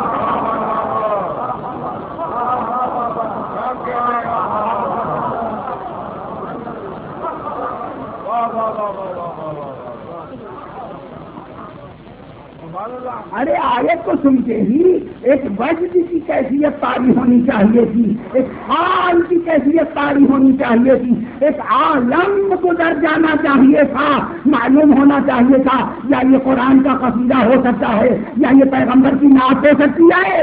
ارے آیت کو سنتے ہی ایک وجد کی کیفیت طاری ہونی چاہیے تھی، ایک حال کی کیفیت طاری ہونی چاہیے تھی، ایک عالم گزر جانا چاہیے تھا، معلوم ہونا چاہیے تھا یا یہ قرآن کا قصیدہ ہو سکتا ہے یا یہ پیغمبر کی نعت ہو سکتی ہے۔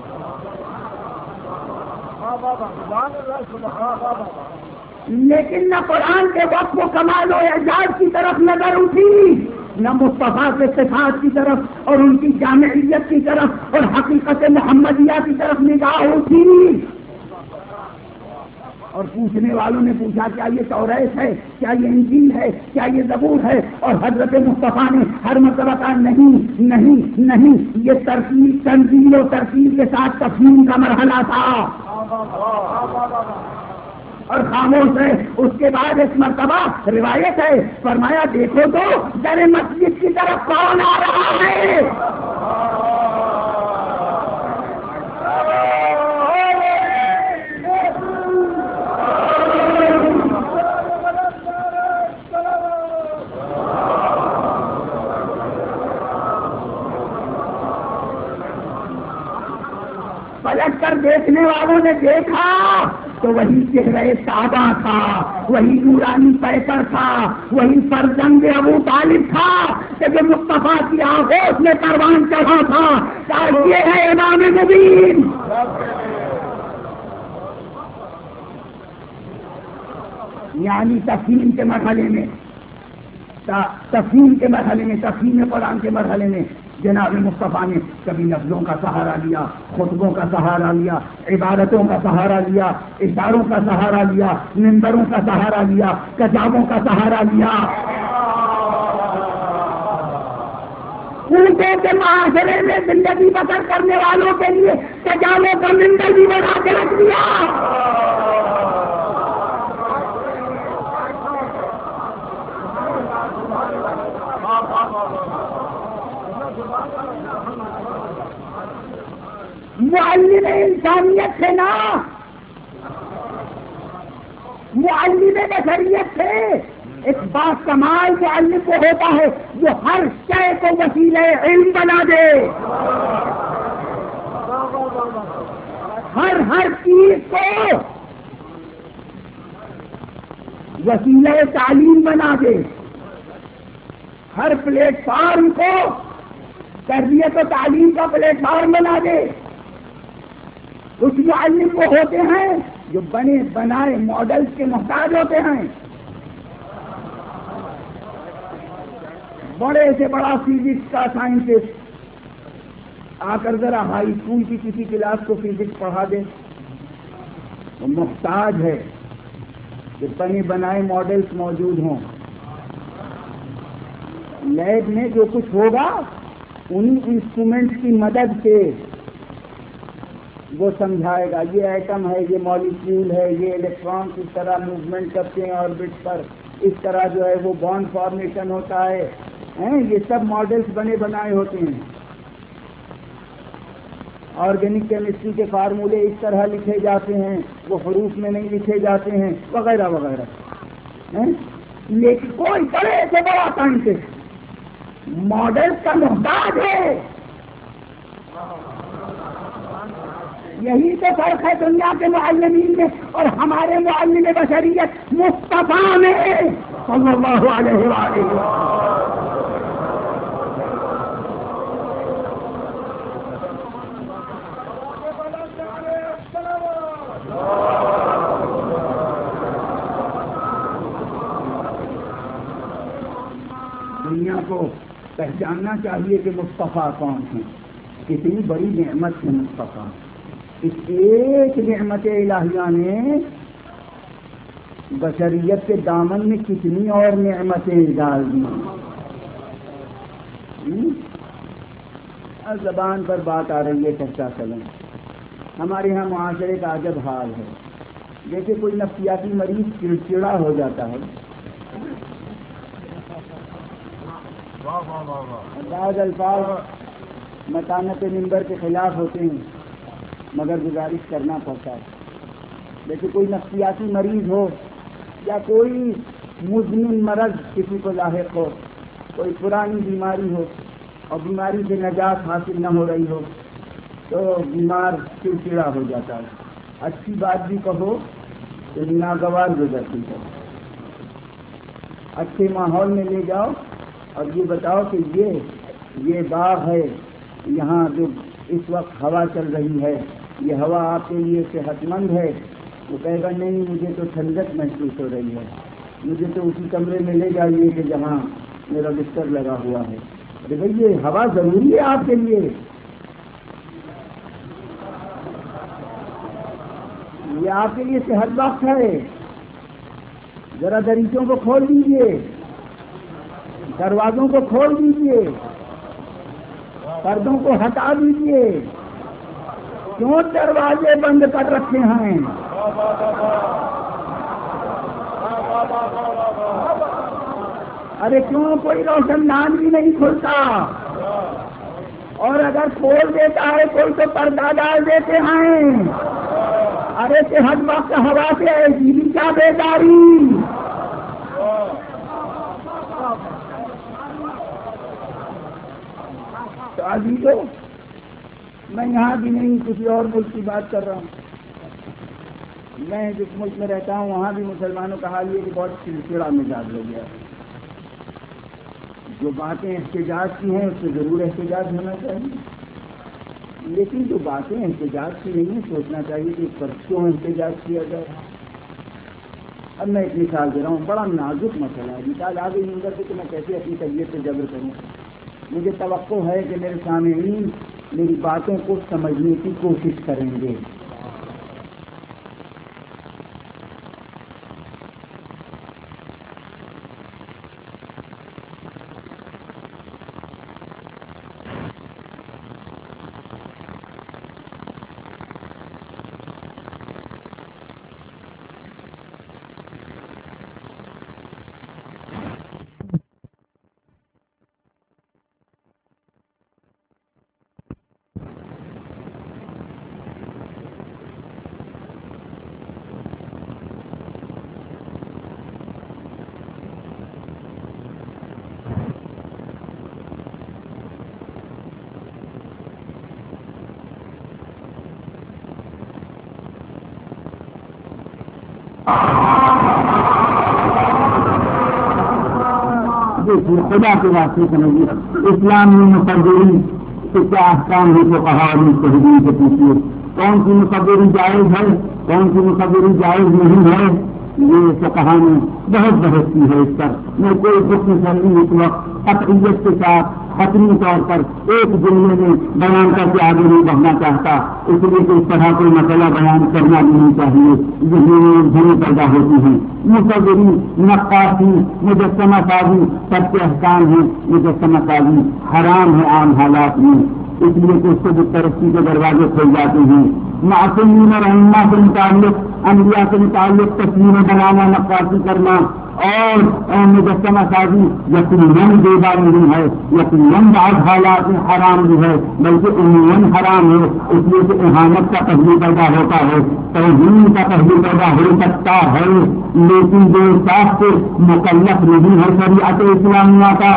لیکن نہ قرآن کے وقت کو کمال و اعجاز کی طرف نظر اٹھی، نہ مصطفیٰ کے صفات کی طرف اور ان کی جامعیت کی طرف اور حقیقت محمدیہ کی طرف نگاہ اٹھی۔ اور پوچھنے والوں نے پوچھا کیا یہ توریت ہے، کیا یہ انجیل ہے، کیا یہ زبور ہے؟ اور حضرت مصطفیٰ نے ہر مرتبہ کہا نہیں نہیں نہیں، یہ ترتیب تنزیل و ترتیب کے ساتھ تفہیم کا مرحلہ تھا، اور خاموش ہے۔ اس کے بعد اس مرتبہ روایت ہے، فرمایا دیکھو تو در مسجد کی طرف کون آ رہا ہے۔ پلٹ کر دیکھنے والوں نے دیکھا تو وہی چہرہ صحابہ تھا، وہی نورانی پیکر تھا، وہی فرزند ابو طالب تھا کہ جو مصطفیٰ کی آغوش میں پروان چڑھا تھا۔ یہ ہے امام مبین۔ یعنی تفہیم کے مرحلے میں تفہیم کے مرحلے میں تفہیم قرآن کے مرحلے میں جناب مصطفیٰ نے کبھی لفظوں کا سہارا لیا، خطبوں کا سہارا لیا، عبادتوں کا سہارا لیا، اشاروں کا سہارا لیا، منبروں کا سہارا لیا، کتابوں کا سہارا لیا، اونٹوں کے معاشرے میں زندگی بسر کرنے والوں کے لیے کتابوں کا منبر بھی بنا کے رکھ دیا۔ معلم انسانیت تھے نا، معلم بشریت تھے۔ ایک باس کمال معلم کو ہوتا ہے جو ہر شے کو وسیلہ علم بنا دے، ہر ہر چیز کو وسیلہ تعلیم بنا دے، ہر پلیٹ فارم کو تربیت و تعلیم کا پلیٹ فارم بنا دے۔ کچھ معلم وہ ہوتے ہیں جو بنے بنائے ماڈلز کے محتاج ہوتے ہیں۔ بڑے سے بڑا فزکس کا سائنٹسٹ آ کر ذرا ہائی اسکول کی کسی کلاس کو فزکس پڑھا دے، وہ محتاج ہے کہ بنے بنائے ماڈلز موجود ہوں. لیب میں جو کچھ ہوگا انہی انسٹرومنٹس کی مدد سے وہ سمجھائے گا یہ ایٹم ہے، یہ مالیکیول ہے، یہ الیکٹرانس اس طرح موومنٹ کرتے ہیں آربٹ پر، اس طرح جو ہے وہ بانڈ فارمیشن ہوتا ہے. یہ سب ماڈلز بنے بنائے ہوتے ہیں. آرگینک کیمسٹری کے فارمولے اس طرح لکھے جاتے ہیں، وہ حروف میں نہیں لکھے جاتے ہیں، وغیرہ وغیرہ. لیکن کوئی بڑے سے بڑا سائنٹسٹ ماڈل کا محتاج ہے. یہی تو فرق ہے دنیا کے معلمین میں اور ہمارے معلم بشریت مصطفیٰ میں صلی اللہ علیہ وآلہ. دنیا کو پہچاننا چاہیے کہ مصطفیٰ کون ہیں. کتنی بڑی نعمت ہے مصطفیٰ. اس ایک نعمت الہیہ نے بشریت کے دامن میں کتنی اور نعمتیں ڈال دی. زبان پر بات آ رہی ہے چرچا چلیں. ہمارے یہاں معاشرے کا عجب حال ہے. جیسے کوئی نفسیاتی مریض چڑچڑا ہو جاتا ہے، بعض الفاظ متانت منبر کے خلاف ہوتے ہیں مگر گزارش کرنا پڑتا ہے. جیسے کوئی نفسیاتی مریض ہو یا کوئی مزمن مرض کسی کو لاحق ہو، کوئی پرانی بیماری ہو اور بیماری سے نجات حاصل نہ ہو رہی ہو تو بیمار چڑچڑا ہو جاتا ہے. اچھی بات بھی کہو تو ناگوار گزرتی ہے. اچھے ماحول میں لے جاؤ اور یہ بتاؤ کہ یہ یہ باغ ہے، یہاں جو اس وقت ہوا چل رہی ہے یہ ہوا آپ کے لیے صحت مند ہے. وہ کہے گا نہیں مجھے تو ٹھنڈک محسوس ہو رہی ہے، مجھے تو اسی کمرے میں لے جائیے کہ جہاں میرا بستر لگا ہوا ہے. ارے بھائی یہ ہوا ضروری ہے آپ کے لیے، یہ آپ کے لیے صحت بخش ہے. ذرا دریچوں کو کھول دیجیے، دروازوں کو کھول دیجیے، پردوں کو ہٹا دیجیے. کیوں دروازے بند کر رکھے ہیں؟ ارے کیوں کوئی روشن دان بھی نہیں کھلتا؟ اور اگر کھول دیتا ہے کوئی تو پردہ ڈال دیتے ہیں. ارے صحت بخش ہوا سے ایسی بھی کیا بیداری؟ تو عزیزو میں یہاں بھی نہیں کسی اور ملک کی بات کر رہا ہوں. میں جس ملک میں رہتا ہوں وہاں بھی مسلمانوں کا حال یہ کہ بہت چڑچڑا مزاج ہو گیا. جو باتیں احتجاج کی ہیں اس سے ضرور احتجاج ہونا چاہیے، لیکن جو باتیں احتجاج کی نہیں ہیں سوچنا چاہیے کہ اس پر کیوں احتجاج کیا جائے. اب میں ایک مثال دے رہا ہوں، بڑا نازک مسئلہ ہے. مثال آ گئی اندر سے کہ میں کیسے اپنی طبیعت سے جبر کروں. مجھے توقع ہے کہ میرے سامعین میری باتوں کو سمجھنے کی کوشش کریں گے. خدا کے واسطے سمجھیے اسلام میں مقدری سے کیا احکام ہے تو کہا اور مستحدین سے پوچھیے کون سی مقدری جائز ہے کون سی مقدری جائز نہیں ہے. یہ فقہا نے بہت بحث کی ہے اس پر. میں کوئی حکم شرعی اس وقت قطعیت کے ساتھ حتمی طور پر ایک جملے میں بیان کر کے آگے نہیں بڑھنا چاہتا، اس لیے کہ اس طرح کوئی مسئلہ بیان کرنا بھی نہیں چاہیے. ذہنی پیدا ہوتی ہیں. مصوری، نقاشی، مجسمہ سازی سب کے احکام ہیں. مجسمہ سازی حرام ہے عام حالات میں، اس لیے کہ اس سے جو ترقی کے دروازے کھل جاتے ہیں. معصومین اور ائمہ کے متعلق، انبیاء کے متعلق تصویریں بنانا، نقاشی کرنا اور مجسمہ سازی یقیناً بیدار نہیں ہے، یقیناً بعض حالات میں حرام بھی ہے، بلکہ عموماً حرام ہے. اس لیے کہ اہانت کا پہلو پیدا ہوتا ہے، توہین کا پہلو پیدا ہو سکتا ہے، لیکن جو صاف سے مکلف نہیں ہے شریعت اسلامیہ کا.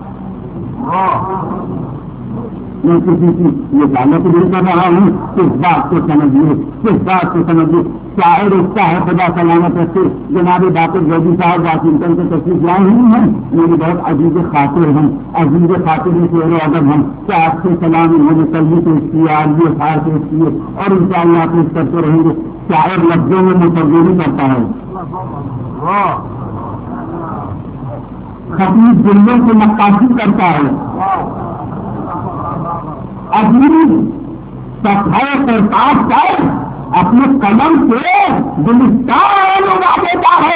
میں کسی کی یہ دعوت نہیں کر رہا ہوں، کس بات کو سمجھیے، کس بات کو سمجھیے. شاعر اٹھتا ہے خدا سلامت رکھے، جناب ڈاکٹر جوگی صاحب واشنگٹن سے تشریف لائے ہوئی ہیں، میری بہت عزیز خاطر ہیں، عزیز خاطر شعر و ادب ہیں. کیا آپ سے سلام انہوں نے کلبی پیش کیا، عربی خار پیش کیے اور ان شاء اللہ پیش کرتے رہیں گے. شاعر لفظوں میں مصوری کرتا ہے، خطیب جملوں سے نقاشی کرتا ہے، اپنی صفائی پر صاف کر اپنے قلم سے گلستان اگا دیتا ہے.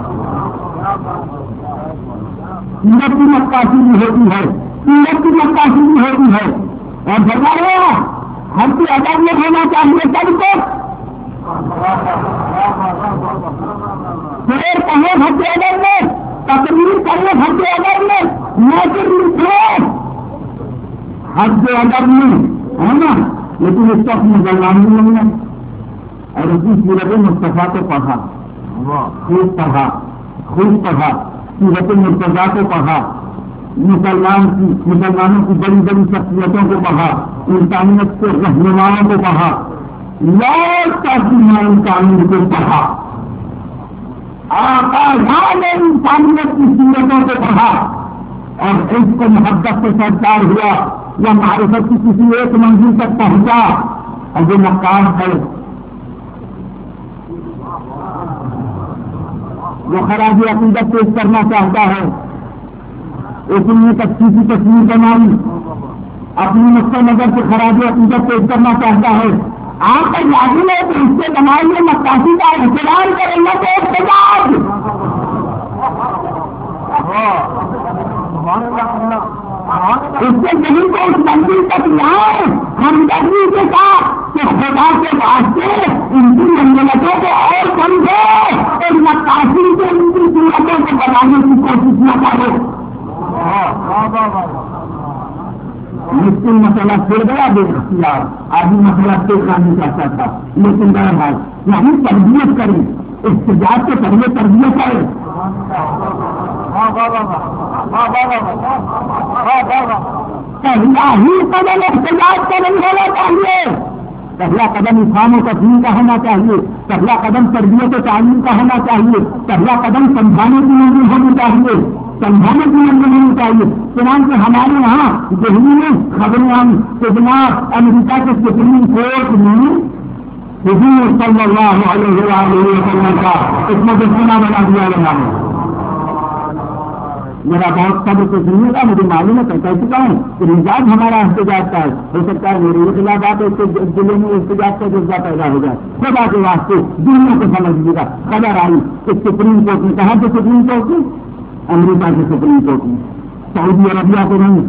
سیرت کی نقاشی بھی ہوتی ہے، سیرت کی نقاشی بھی ہوتی ہے. اور بتا رہا ہم کی ادب میں ہونا چاہیے سب کو. شعر کہیں ہم کے ادب میں، تقریر کرنے ہم کے ادب میں، نوکری لکھو حد کے ادب میں ہے نا، لیکن اس وقت مسلمان نہیں ہے. اور اسی سیرت مصطفیٰ کو پڑھا، خوب پڑھا، خوب پڑھا، سیرت مرتضیٰ کو پڑھا، مسلمان کی مسلمانوں کی بڑی بڑی شخصیتوں کو پڑھا، انسانیت کے رہنماؤں کو پڑھا، لاکھ انسانیت کو پڑھا، آقا نے انسانیت کی سیرتوں کو پڑھا اور اس کو محبت سے سرکار ہوا یا معرفت کی کسی ایک منزل تک پہنچا. اور جو مقام ہے وہ خراج عقیدت پیش کرنا چاہتا ہے، اس نے کچی کی تصویر بنائی، اپنی نقطۂ نظر سے خراج عقیدت پیش کرنا چاہتا ہے. آپ کا لازم ہے کہ اس سے بنائیے نقاشی کا احترام کریں گے تو احتجاج. اس سے نہیں کو اس منزل تک لائے ہم دردی کے ساتھ کہ خدا کے واسطے ان کی منزلتوں کو اور سمجھے اور نقاشی سے ان کی صورتوں کو بنانے کی کوشش نہ کرے. مشکل مسئلہ پھر گیا بے اختیار، آدمی مسئلہ دیکھنا نہیں چاہتا تھا، لیکن بہرحال یعنی تربیت کریں، احتجاج سے پہلے تربیت کریں. پہلا ہی قدم احتجاج کا نہیں ہونا چاہیے، پہلا قدم اسلام و تسلیم کا ہونا چاہیے، پہلا قدم تربیت و تعلیم کا ہونا چاہیے، پہلا قدم سمجھانے کی منزل ہونی چاہیے، سمجھانے کی منزل ہونی چاہیے. چنانچہ ہمارے یہاں دہلی میں خبریں ہم کہ جناب امریکہ کے سپریم کورٹ میں حضور صلی اللہ علیہ وسلم کا اس میں دستنا بنا دیا گیا ہے. میرا بہت صبر سے سنیے گا، مجھے معلوم ہے کہہ چکا ہوں کہ مزاج ہمارا احتجاج کا ہے، ہو سکتا ہے میرے خلاف آتے اس کے ضلع میں احتجاج کا جذبہ پیدا ہو جائے. خدا کے واسطے دنیا کو سمجھ لیے گا. خبر آئی کہ سپریم کورٹ میں، کہاں سے سپریم کورٹ میں؟ امریکہ کے سپریم کورٹ میں، سعودی عربیہ کو نہیں،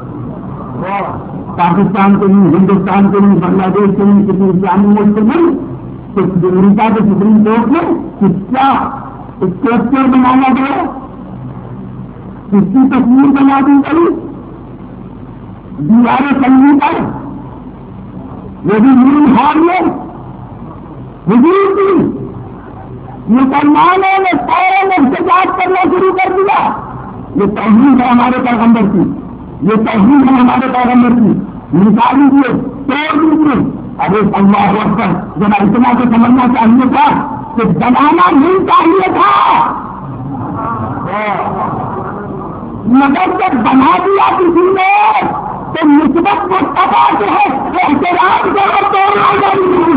پاکستان کو نہیں، ہندوستان کو نہیں، بنگلہ دیش کو نہیں، کسی اسلامی ملک کو نہیں، تو امریکہ کے سپریم کورٹ میں کیا اسٹرکچر بنایا گیا، اس کی تصویر بنا دی گئی دیواریں سنگی پر، وہ بھی مین ہال میں حضور کی مسلمانوں نے فوراً احتجاج کرنا شروع کر دیا. یہ توہین ہے ہمارے پیغمبر کی، یہ توہین ہے ہمارے پیغمبر کی، نکال دیجیے، توڑ دیجیے. ارے اللہ اکبر، جب اتنا تو سمجھنا چاہیے تھا کہ بنانا نہیں چاہیے تھا، مگر جب بنا دیا کسی نے تو مثبت کو پتا جو ہے احترام کرو توڑنا نہیں.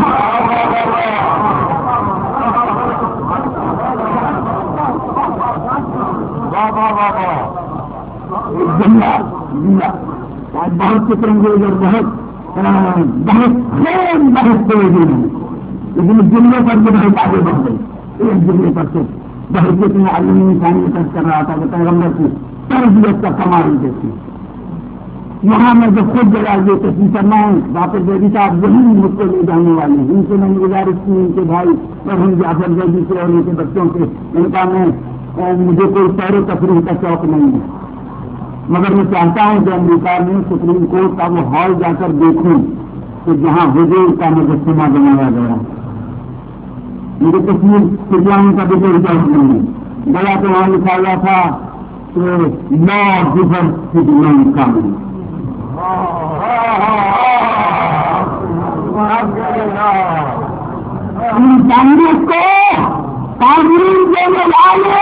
بہت فکر انگیز اور بہت بہت خیر بہت تیزی ہے، لیکن جملوں پر بھی بہت آگے بڑھ گئی. ایک جگہ پر سے بحریت میں علم انسانی تک کر رہا تھا کہ پیغمبر کی تربیت کا کمال دیکھی. یہاں میں جو خود جگہ یہ تصویر کرنا ہوں واپس بیدی صاحب وہی مجھ کو لے جانے والے ہیں. ان سے میں نے گزارش کی ان کے بھائی اور ان جعفر بیدی سے اور ان کے بچوں کے ان کا میں مجھے کوئی سیر و تفریح کا شوق نہیں ہے، مگر میں چاہتا ہوں کہ امریکہ میں سپریم کورٹ کا وہ ہال جا کر دیکھوں کہ جہاں حضور کا مجسمہ بنایا گیا. مجھے کشمیر سریان کا بھی کوئی شوق نہیں ہے. گیا تو وہاں لکھا ہوا تھا کہ لا ظفر سریان کا انسانیت کو تعلیم دینے والے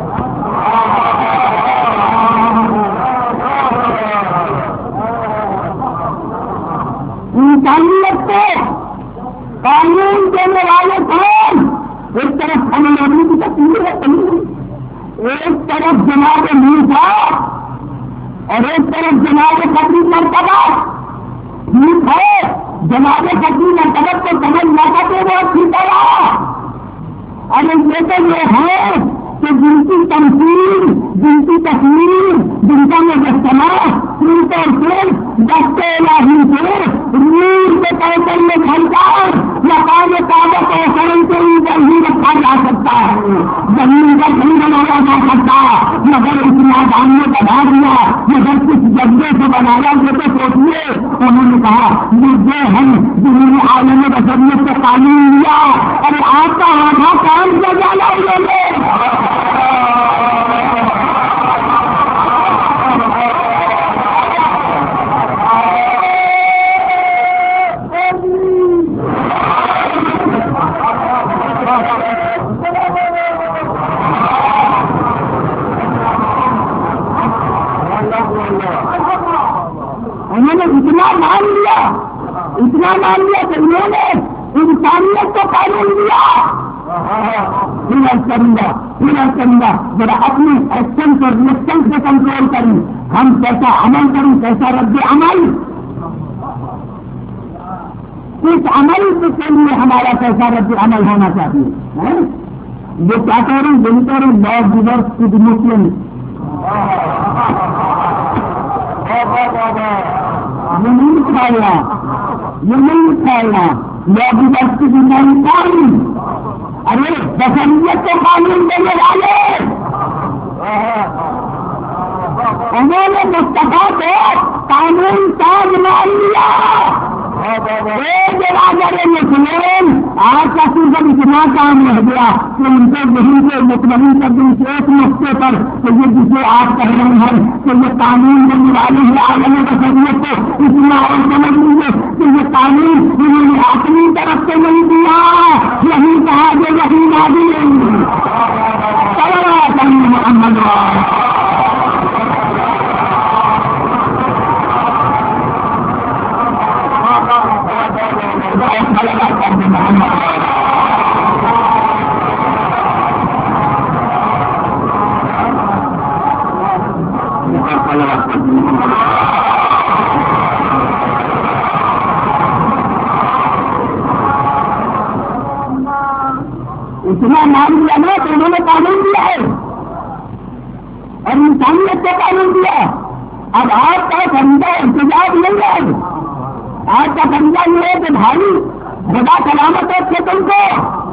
انسانیت کو تعلیم دینے والے کون؟ ایک طرف ہمیں نبی کی تصویر ہے، ایک طرف جناب موسیٰ اور ایک طرف جناب قدری مرتبہ. ٹھیک ہے جناب قدری مرتبہ کو سمجھ نہ سکے وہ اچھی طرح. ارے یہ تو یہ ہے کہ جن کی تمثیل، جن کی تصویر، جن کا مجسمہ صرف اور صرف دست الہی سے نور کے پیکر میں کھلکار مقام کعبہ کو سرن کے اوپر ہی رکھا جا سکتا ہے، زمین پر نہیں بنایا جا سکتا. مگر اس نادان نے بنا دیا، مگر کس جذبے سے بنایا یہ تو سوچیے. انہوں نے کہا یہ ہم دنیا عالم بشریت سے قانون لیا اور آپ کا آدھا کام کیا جانا ہوئے. انہوں نے اتنا مان لیا، اتنا مان لیا کہ انہوں نے انسانیت کو قانون دیا. پھر کروں پھر کروں ذرا اپنی ایکشن کو ریئیکشن سے کنٹرول کروں. ہم کیسا عمل کروں، کیسا رد عمل، اس عمل کے لیے ہمارا کیسا رد عمل ہونا چاہیے. یہ کیا کہہ رہے ہیں؟ یہ کہہ رہے ہیں لا ڈیورس ٹو دی مسلم. یہ نہیں کھایا، یہ نہیں کھایا لا ڈیورس ٹو دی مینکائنڈ. ارے بشریت کو قانون دینے والے انہوں نے مصطفیٰ کو قانون ساز مان لیا. مسلم آج کا صرف اتنا کام رہ گیا کہ ان کو ذہن سے مطمئن کر دیں ایک نقطے پر کہ یہ جسے آپ کہہ رہے ہیں کہ یہ قانون دینے والے ہیں عالم بشریت کو اتنا اور سمجھ لیجیے کہ یہ قانون انہوں نے اپنی طرف سے نہیں دیا، یہی کہا جو یہی نازل محمد اتنا مان لیا نا تو انہوں نے قانون دیا ہے اور انسانیت کو قانون دیا. اب آپ کا سمجھا احتجاج نہیں ہے، آپ کا سمجھا یہ ہے کہ بھائی خدا سلامت ہے کہ تم کو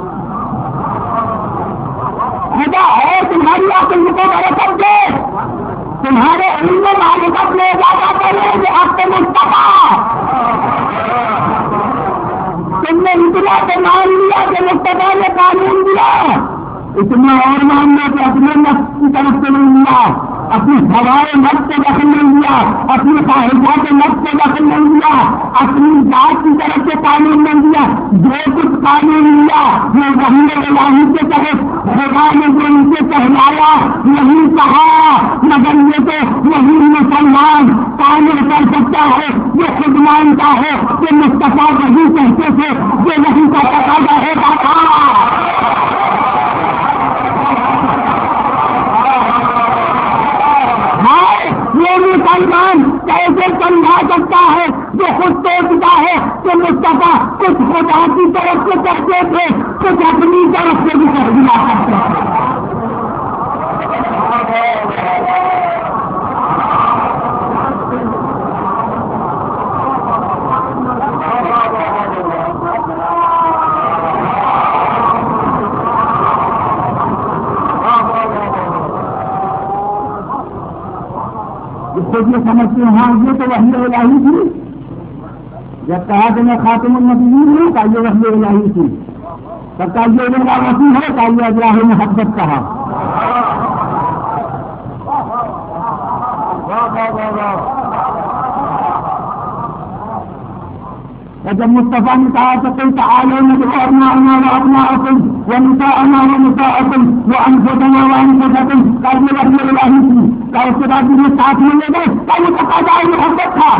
خدا اور تمہاری عقل کو برکت دے، تمہارے علم معرفت میں اضافہ کرے کہ اب تم مصطفیٰ تم نے اتنا تو مان لیا کہ مصطفیٰ نے قانون دیا، اتنا اور ماننا کہ اپنے نفس کی طرف سے نہیں لیا، اپنی ہوائے نفس سے دخل نہیں دیا، اپنی خواہشات نفس سے دخل نہیں دیا، اپنی ذات کی طرف سے قانون نہیں دیا. جو کچھ قانون لیا وہ وہی الہی کے تحت خدا نے جو ان سے کہلایا نہیں کہا، مگر یہ تو وہی مسلمان قانون کر سکتا ہے. یہ خود مانتا ہے کہ مصطفیٰ وہی کہتے تھے جو وہی کا تقاضا ہوتا تھا. یہ مسلمان کیسے سمجھا سکتا ہے جو خود سوچتا ہے کہ مصطفیٰ کچھ خدا کی طرف سے کرتے تھے کچھ اپنی طرف سے بھی کر دیا کرتے ہیں. یہ سمجھتے ہیں ہاں یہ تو وحی الہی تھی. جب کہا کہ میں خاتم النبیین ہوں کہ یہ وحی الہی تھی. تب کا یہ میرا وسیع ہے کہ یہ اللہ محبت کہا. جب مصطفیٰ نے کہا تو کوئی تعالیٰ ندعو ابناءنا وابناءکم ونساءنا ونساءکم وانفسنا وانفسکم کہ یہ وحی الہی تھی. کہ اس کے بعد مجھے ساتھ ملے گئے کہ یہ تقاضا محبت تھا.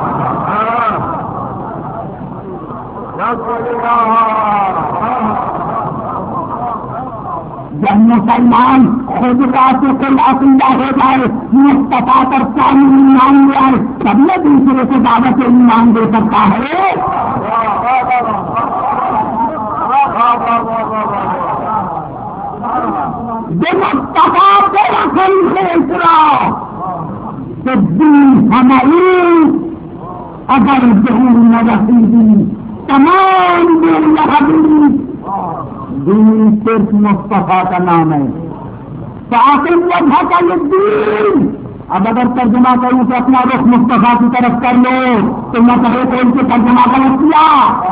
جب مسلمان خود کا کل عقیدہ ہو جائے مصطفیٰ پر کامل ایمان لے آئے تب میں دوسرے کو دعوت ایمان دے سکتا ہے. جب مصطفیٰ کے رسول سے اترا تو دین ہماری اگر ظہور نہ رسیدی تمام دین لہبی. دین صرف مصطفیٰ کا نام ہے. فاقم وجہ کا یہ دین. اب اگر ترجمہ کروں تو اپنا رخ مصطفیٰ کی طرف کر لو تو میں کہے تو ان کے ترجمہ غلط کیا.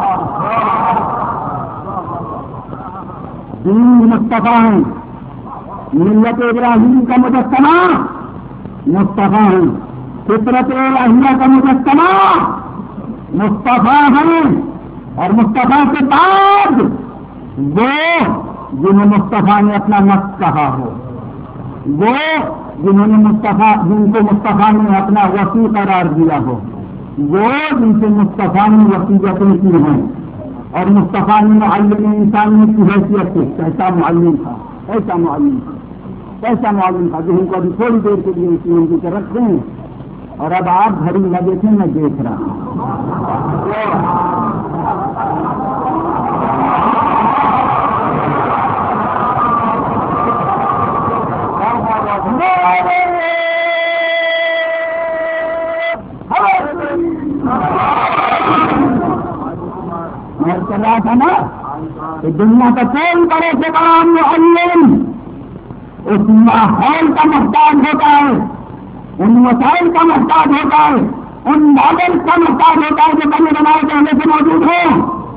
دین مصطفیٰ ہے. ملت ابراہیم کا مجسمہ مصطفیٰ ہے. فطرت الہیہ کا مجسمہ مصطفیٰ ہے. اور مصطفیٰ کے بعد وہ جنہیں مصطفیٰ نے اپنا نفس کہا ہو, وہ جنہوں نے مصطفیٰ جن کو مصطفیٰ نے اپنا وسیع قرار دیا ہو, وہ جن سے مصطفیٰ نے وسیعتیں کی ہیں. اور مصطفیٰ نے معلم انسانیت کی حیثیت سے کیسا معلم تھا, ایسا معلم تھا, ایسا معلم تھا جو ان کو ابھی تھوڑی دیر کے لیے اسی ان کی طرف رکھتے ہیں. اور اب آپ گھڑی نہ دیکھیں میں دیکھ رہا ہوں. میں چل رہا تھا نا کہ دنیا کا کوئی بڑے سے بڑا معلم اس ماحول کا محتاج ہوتا ہے, ان مسائل کا محتاج ہوتا ہے, ان ماڈل کا محتاج ہوتا ہے جو بنے بنائے پہلے سے موجود ہوں.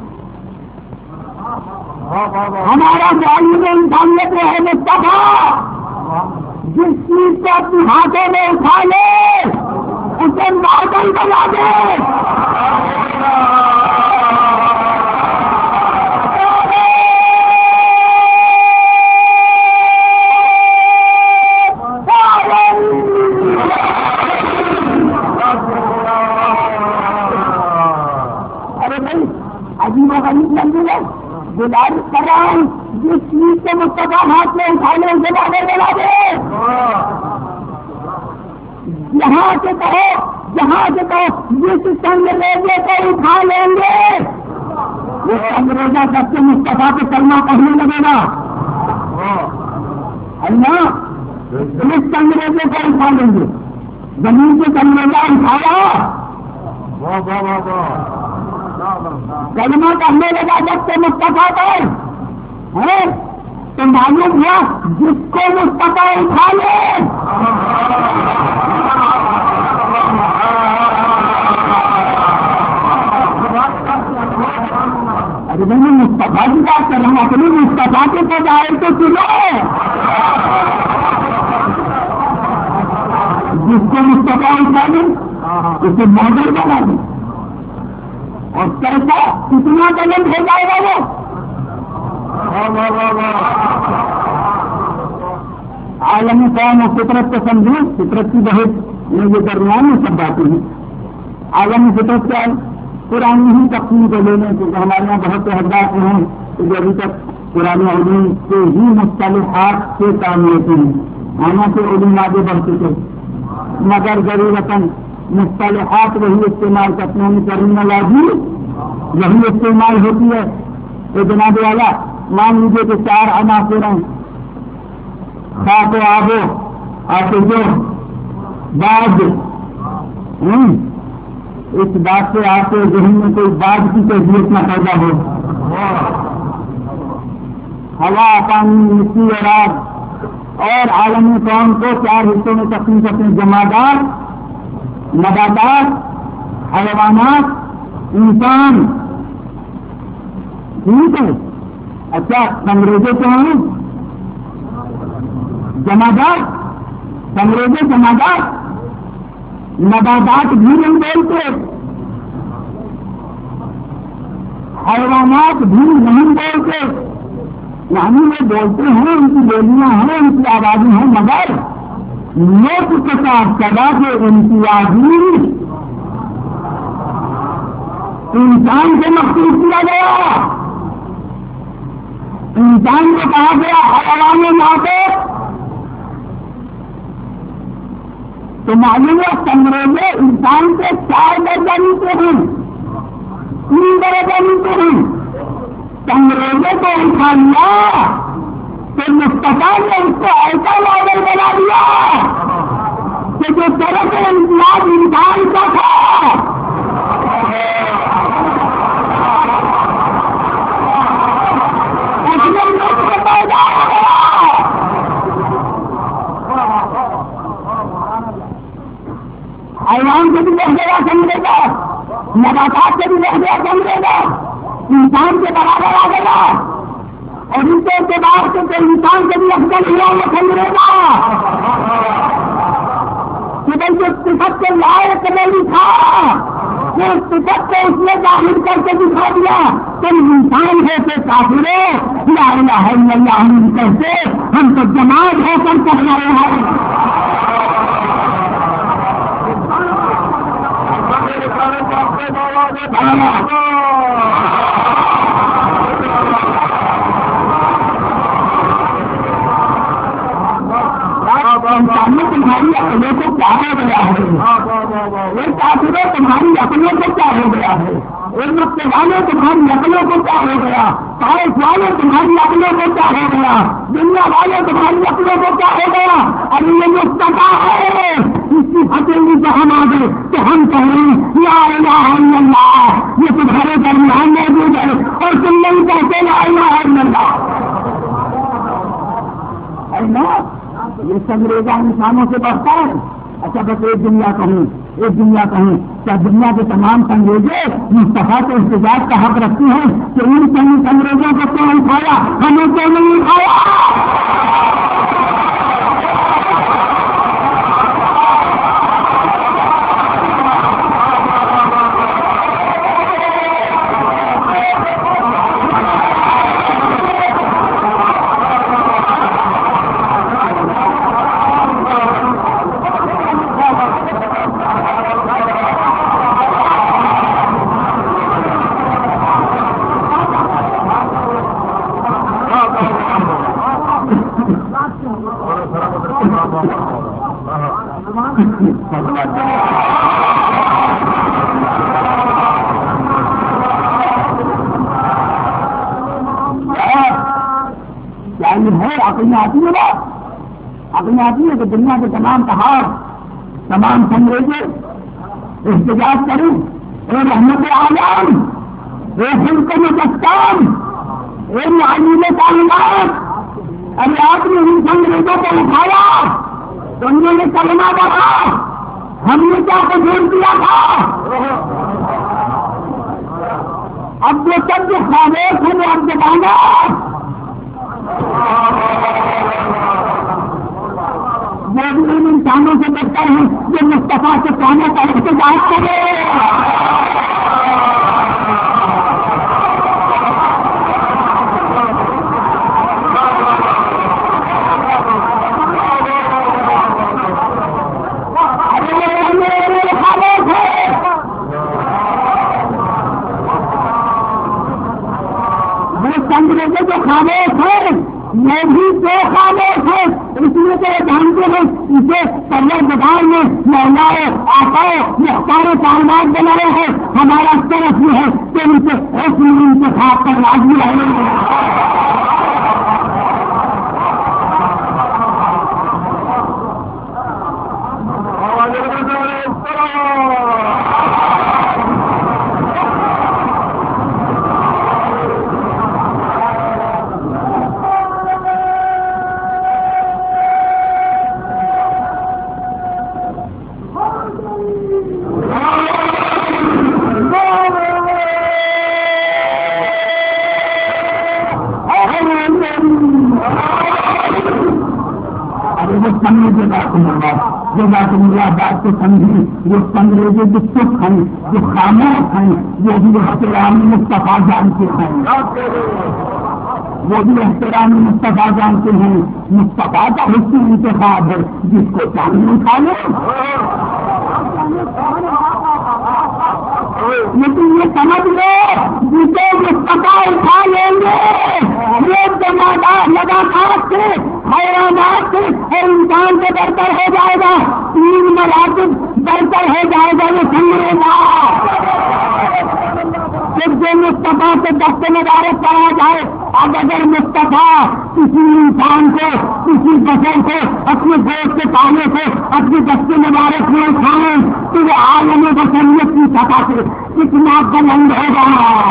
ہمارا معلم انسانیت میں ہے مصطفیٰ. جس چیز کو اپنے ہاتھوں میں اٹھا لے اسے ماڈل بنا دے. گزارش کر رہا ہوں جس چیز کو مصطفیٰ ہاتھ میں اٹھا لے اسے بادل بنا دے. یہاں سے کہو جہاں سے کہو جس انگریزے کو اٹھا لیں گے وہ انگریزا سب سے مصطفیٰ کو کلمہ پڑھنے لگے گا. اللہ جس انگریزے کو اٹھا لیں گے زمین سے انگریزا اٹھایا کلمہ کہنے لگا جب سے مصطفیٰ پر ہے تو معلوم ہوا جس کو مصطفیٰ اٹھا لے ارے میں نے مصطفیٰ کی بات کر رہا ہوں, اپنی مصطفیٰ کے فضائل تو سنو. جس کو مصطفیٰ اٹھا لے اسے ماڈل بنا دیں اور کیسا کتنا ٹیلنٹ ہو جائے گا وہ. عالم قوم اور فطرت کو سمجھیں, فطرت کی بہت یہ درمیان میں سب باتیں ہیں. عالم فطرت کیا ہے, پرانی ہی تقسیم کو لینے کیونکہ ہمارے یہاں بہت سے حضرات ہیں کہ جو ابھی تک پرانے علوم سے ہی مصطلحات سے کام لیتے ہیں. آنا سے علوم آگے بڑھ چکے مگر ضرورتاً مصطلحات وہی استعمال کرتے ہیں, ٹرمینالوجی وہی استعمال ہوتی ہے. تو جناب والا مان لیجیے کہ چار عناصر ہیں، خاک و آب و آتش و باد. اس بات سے آپ کے ذہن میں کوئی باد کی کیفیت نہ پیدا ہو. ہوا، پانی، مٹی اور آگ اور عالمی کون کو چار حصوں میں تقسیم کرتے ہیں: جمادات، نباتات، حیوانات، انسان. ٹھیک ہے. اچھا انگریزوں کیا ہیں؟ جمادات. انگریزوں جمادات. نباتات بھی نہیں بولتے، حیوانات بھی نہیں بولتے. یعنی وہ بولتے ہیں، ان کی بولیاں ہیں، ان کی آوازیں ہیں، مگر لوک کے ساتھ سدا کے امتیازی انسان سے مخصوص کیا گیا. انسان کو کہا گیا حیوان ناطق. تو معلوم ہے انگریزے انسان سے چار درجہ نیچے ہیں، تین درجہ نیچے ہیں. انگریزوں کو اٹھا لیا تو مصطفیٰ نے اس کو ایسا ماڈل بنا دیا کہ جو طرح کے امتیاز انسان کا تھا اس میں نقص پیدا ہو گیا. حیوان سے بھی لکھ گیا سمجھے گا، نباتات سے بھی لکھ گیا سمجھے گا، انسان کے برابر آ گیا. اور ان کے اعتبار سے تو انسان سے بھی افضل ہوا وہ سمجھے گا کہ بھائی جو صفت کے لائق نہیں تھا وہ صفت کو اس نے ظاہر کر کے دکھا دیا. تم انسان ہو کے کافرے لا الہ الا اللہ ہم کہتے، ہم تو جماعت ہو کر کہہ رہے ہیں. تمہاری عقلوں کو کیا ہو گیا ہے؟ ایک کافروں تمہاری عقلوں کو کیا ہو گیا ہے؟ ایک رکھتے والوں تمہاری عقلوں کو کیا ہو گیا؟ سائنس والوں تمہاری عقلوں کو کیا ہو گیا؟ دنیا والوں تمہاری عقلوں کو کیا ہو گیا؟ ابھی یہ مستقا ہے اس کی فتح سے ہم آ گئے کہ ہم کہیں لا الہ الا اللہ یہ تمہارے درمیان موجود ہے اور تم نہیں کہتے لا الہ الا اللہ. یہ سنگریزہ انسانوں سے بڑھتا ہے. اچھا بس ایک دنیا کہیں ایک دنیا کہیں کیا دنیا کے تمام انگریزے مصطفیٰ کے احتجاج کا حق رکھتی ہیں کہ ان چند انگریزوں کو کیوں اٹھایا، ہمیں کیوں نہیں اٹھایا؟ آتی ہے بات اپنی آتی ہے کہ دنیا کے تمام پہاڑ تمام انگریزے احتجاج کریں اے رحمت عالم، اے خلق مدستان، اے معلوم تعلیمات، ارے آپ نے ان انگریزوں کو اٹھایا تو انہوں نے کلمہ پڑھا، ہم نے کیا قبول کیا تھا. اب جو سب جو خاموش ہیں وہ اب جبانا وہ بھی ان انسانوں سے بہتر ہیں جو مصطفیٰ سے کہنے کا احتجاج کرے. انگریزوں جو خاموش ہے میں بھی جو خاموش ہے اس لیے تو جانتے ہیں اسے پروردگار نے مولاؤ آقاؤ مختار کائنات بنایا ہے. ہمارا طرف یہ ہے کہ ان سے حسن انتخاب پر راضی رہے. جو بات میرا بات کو سمجھی وہ انگریزوں جو چپ ہیں جو خاموش ہیں وہ بھی احترام مصطفیٰ جانتے ہیں وہ بھی احترام مصطفیٰ جانتے ہیں. مصطفیٰ کا حسن انتخاب ہے جس کو چاندی اٹھا لو. لیکن یہ سمجھ لو جسے مصطفیٰ اٹھا لیں گے یہ جماعت لگاتار سے حیرانات سے اور انسان سے برتر ہو جائے گا. تین مراتب برتر ہو جائے گا. یہ سمجھے گا جب جو مصطفیٰ سے دست مبارک کرایا جائے. اب اگر مصطفیٰ کسی انسان کو کسی بشر کو اپنے گوشت کے پانے سے اپنی دست مبارک میں اٹھائیں تو وہ عالم بشریت کی سطح سے کتنا بلند ہوگا.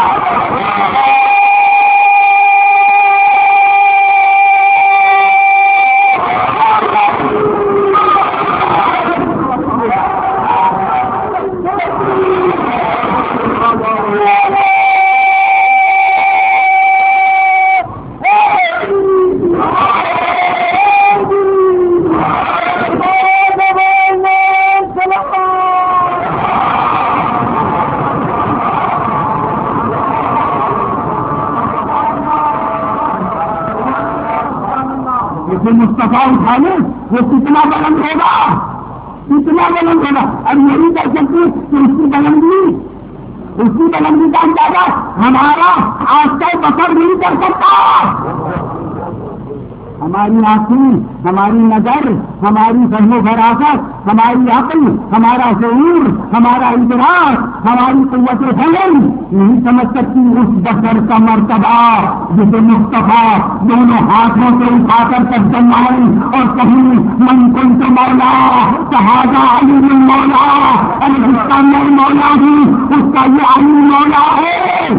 مصطفیٰ اٹھا لیں وہ کتنا بلند ہوگا کتنا بلند ہوگا. اب یہی کر سکتے کہ اس کی بلندی اس کی بلندی کا اندازہ ہمارا آج کا بسر نہیں کر سکتا. ہماری آنکھیں ہماری نظر ہماری فہم و فراست ہماری عقل ہمارا شعور ہمارا ادراک ہماری قوت فہم نہیں سمجھ سکتی اس بشر کا مرتبہ جسے مصطفیٰ دونوں ہاتھوں سے اٹھا کر قدم آئی اور کہیں من کنت مولا شہادہ علی مولا اور جس کا میں مولا ہوں اس کا یہ علی مولا ہے.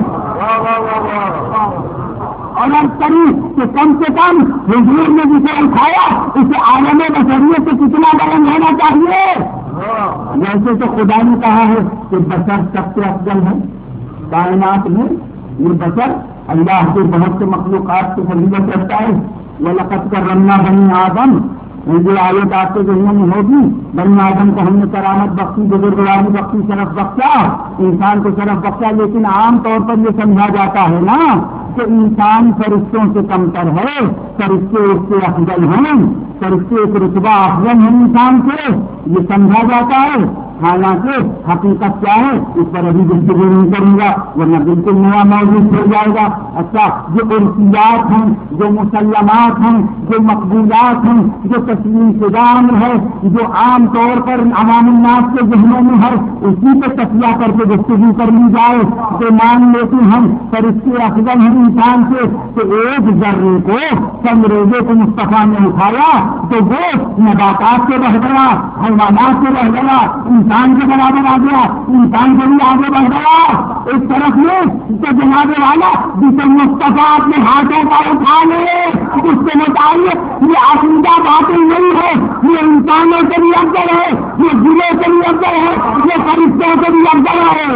اور اب کری کہ کم سے کم حضور نے جسے اٹھایا اسے عالم بشریت سے کتنا بلند ہونا چاہیے. ویسے تو خدا نے کہا ہے کہ بشر سب سے افضل ہے کائنات میں. یہ بشر اللہ کے بہت سے مخلوقات کی فضیلت رکھتا ہے. وَلَقَدْ كَرَّمْنَا بَنِي آدم یہ آیت آپ کے ذہنوں میں ہوگی. بنی آدم کو ہم نے کرامت بخشی بزرگواری بخشی شرف بخشا انسان کو شرف بخشا. لیکن عام طور پر یہ سمجھا جاتا ہے نا کہ انسان فرشتوں سے کمتر ہے فرشتے اس سے افضل ہیں فرشتے ایک رتبہ افضل ہیں انسان سے یہ سمجھا جاتا ہے. حالانکہ حقیقت کیا ہے اس پر ابھی گفتگو نہیں کروں گا ورنہ بالکل نیا موضوع ہو جائے گا. اچھا جو عرفیات ہیں جو مسلمات ہیں جو مقبولات ہیں جو تسلیم شدہ امر ہے جو عام طور پر عوام الناس کے ذہنوں میں ہے اسی کو تسلیہ کر کے گفتگو کر لی جائے تو مان لیتے ہم فرشتے افضل ہیں انسان سے. تو ایک ذرے کو سنگریزے کو مصطفیٰ نے اٹھایا تو وہ نباتات سے رہ گیا حیوانات سے رہ گیا انسان کے برابر آ گیا انسان سے بھی آگے بڑھ گیا. اس طرف میں تو جناب والا جسے مصطفیٰ اپنے ہاتھوں کا اٹھا لے اس کے مطابق یہ عقیدہ باطل نہیں ہے. یہ انسانوں سے بھی افضل ہے یہ ضلع سے بھی افضل ہے یہ فرشتوں سے بھی افضل ہے.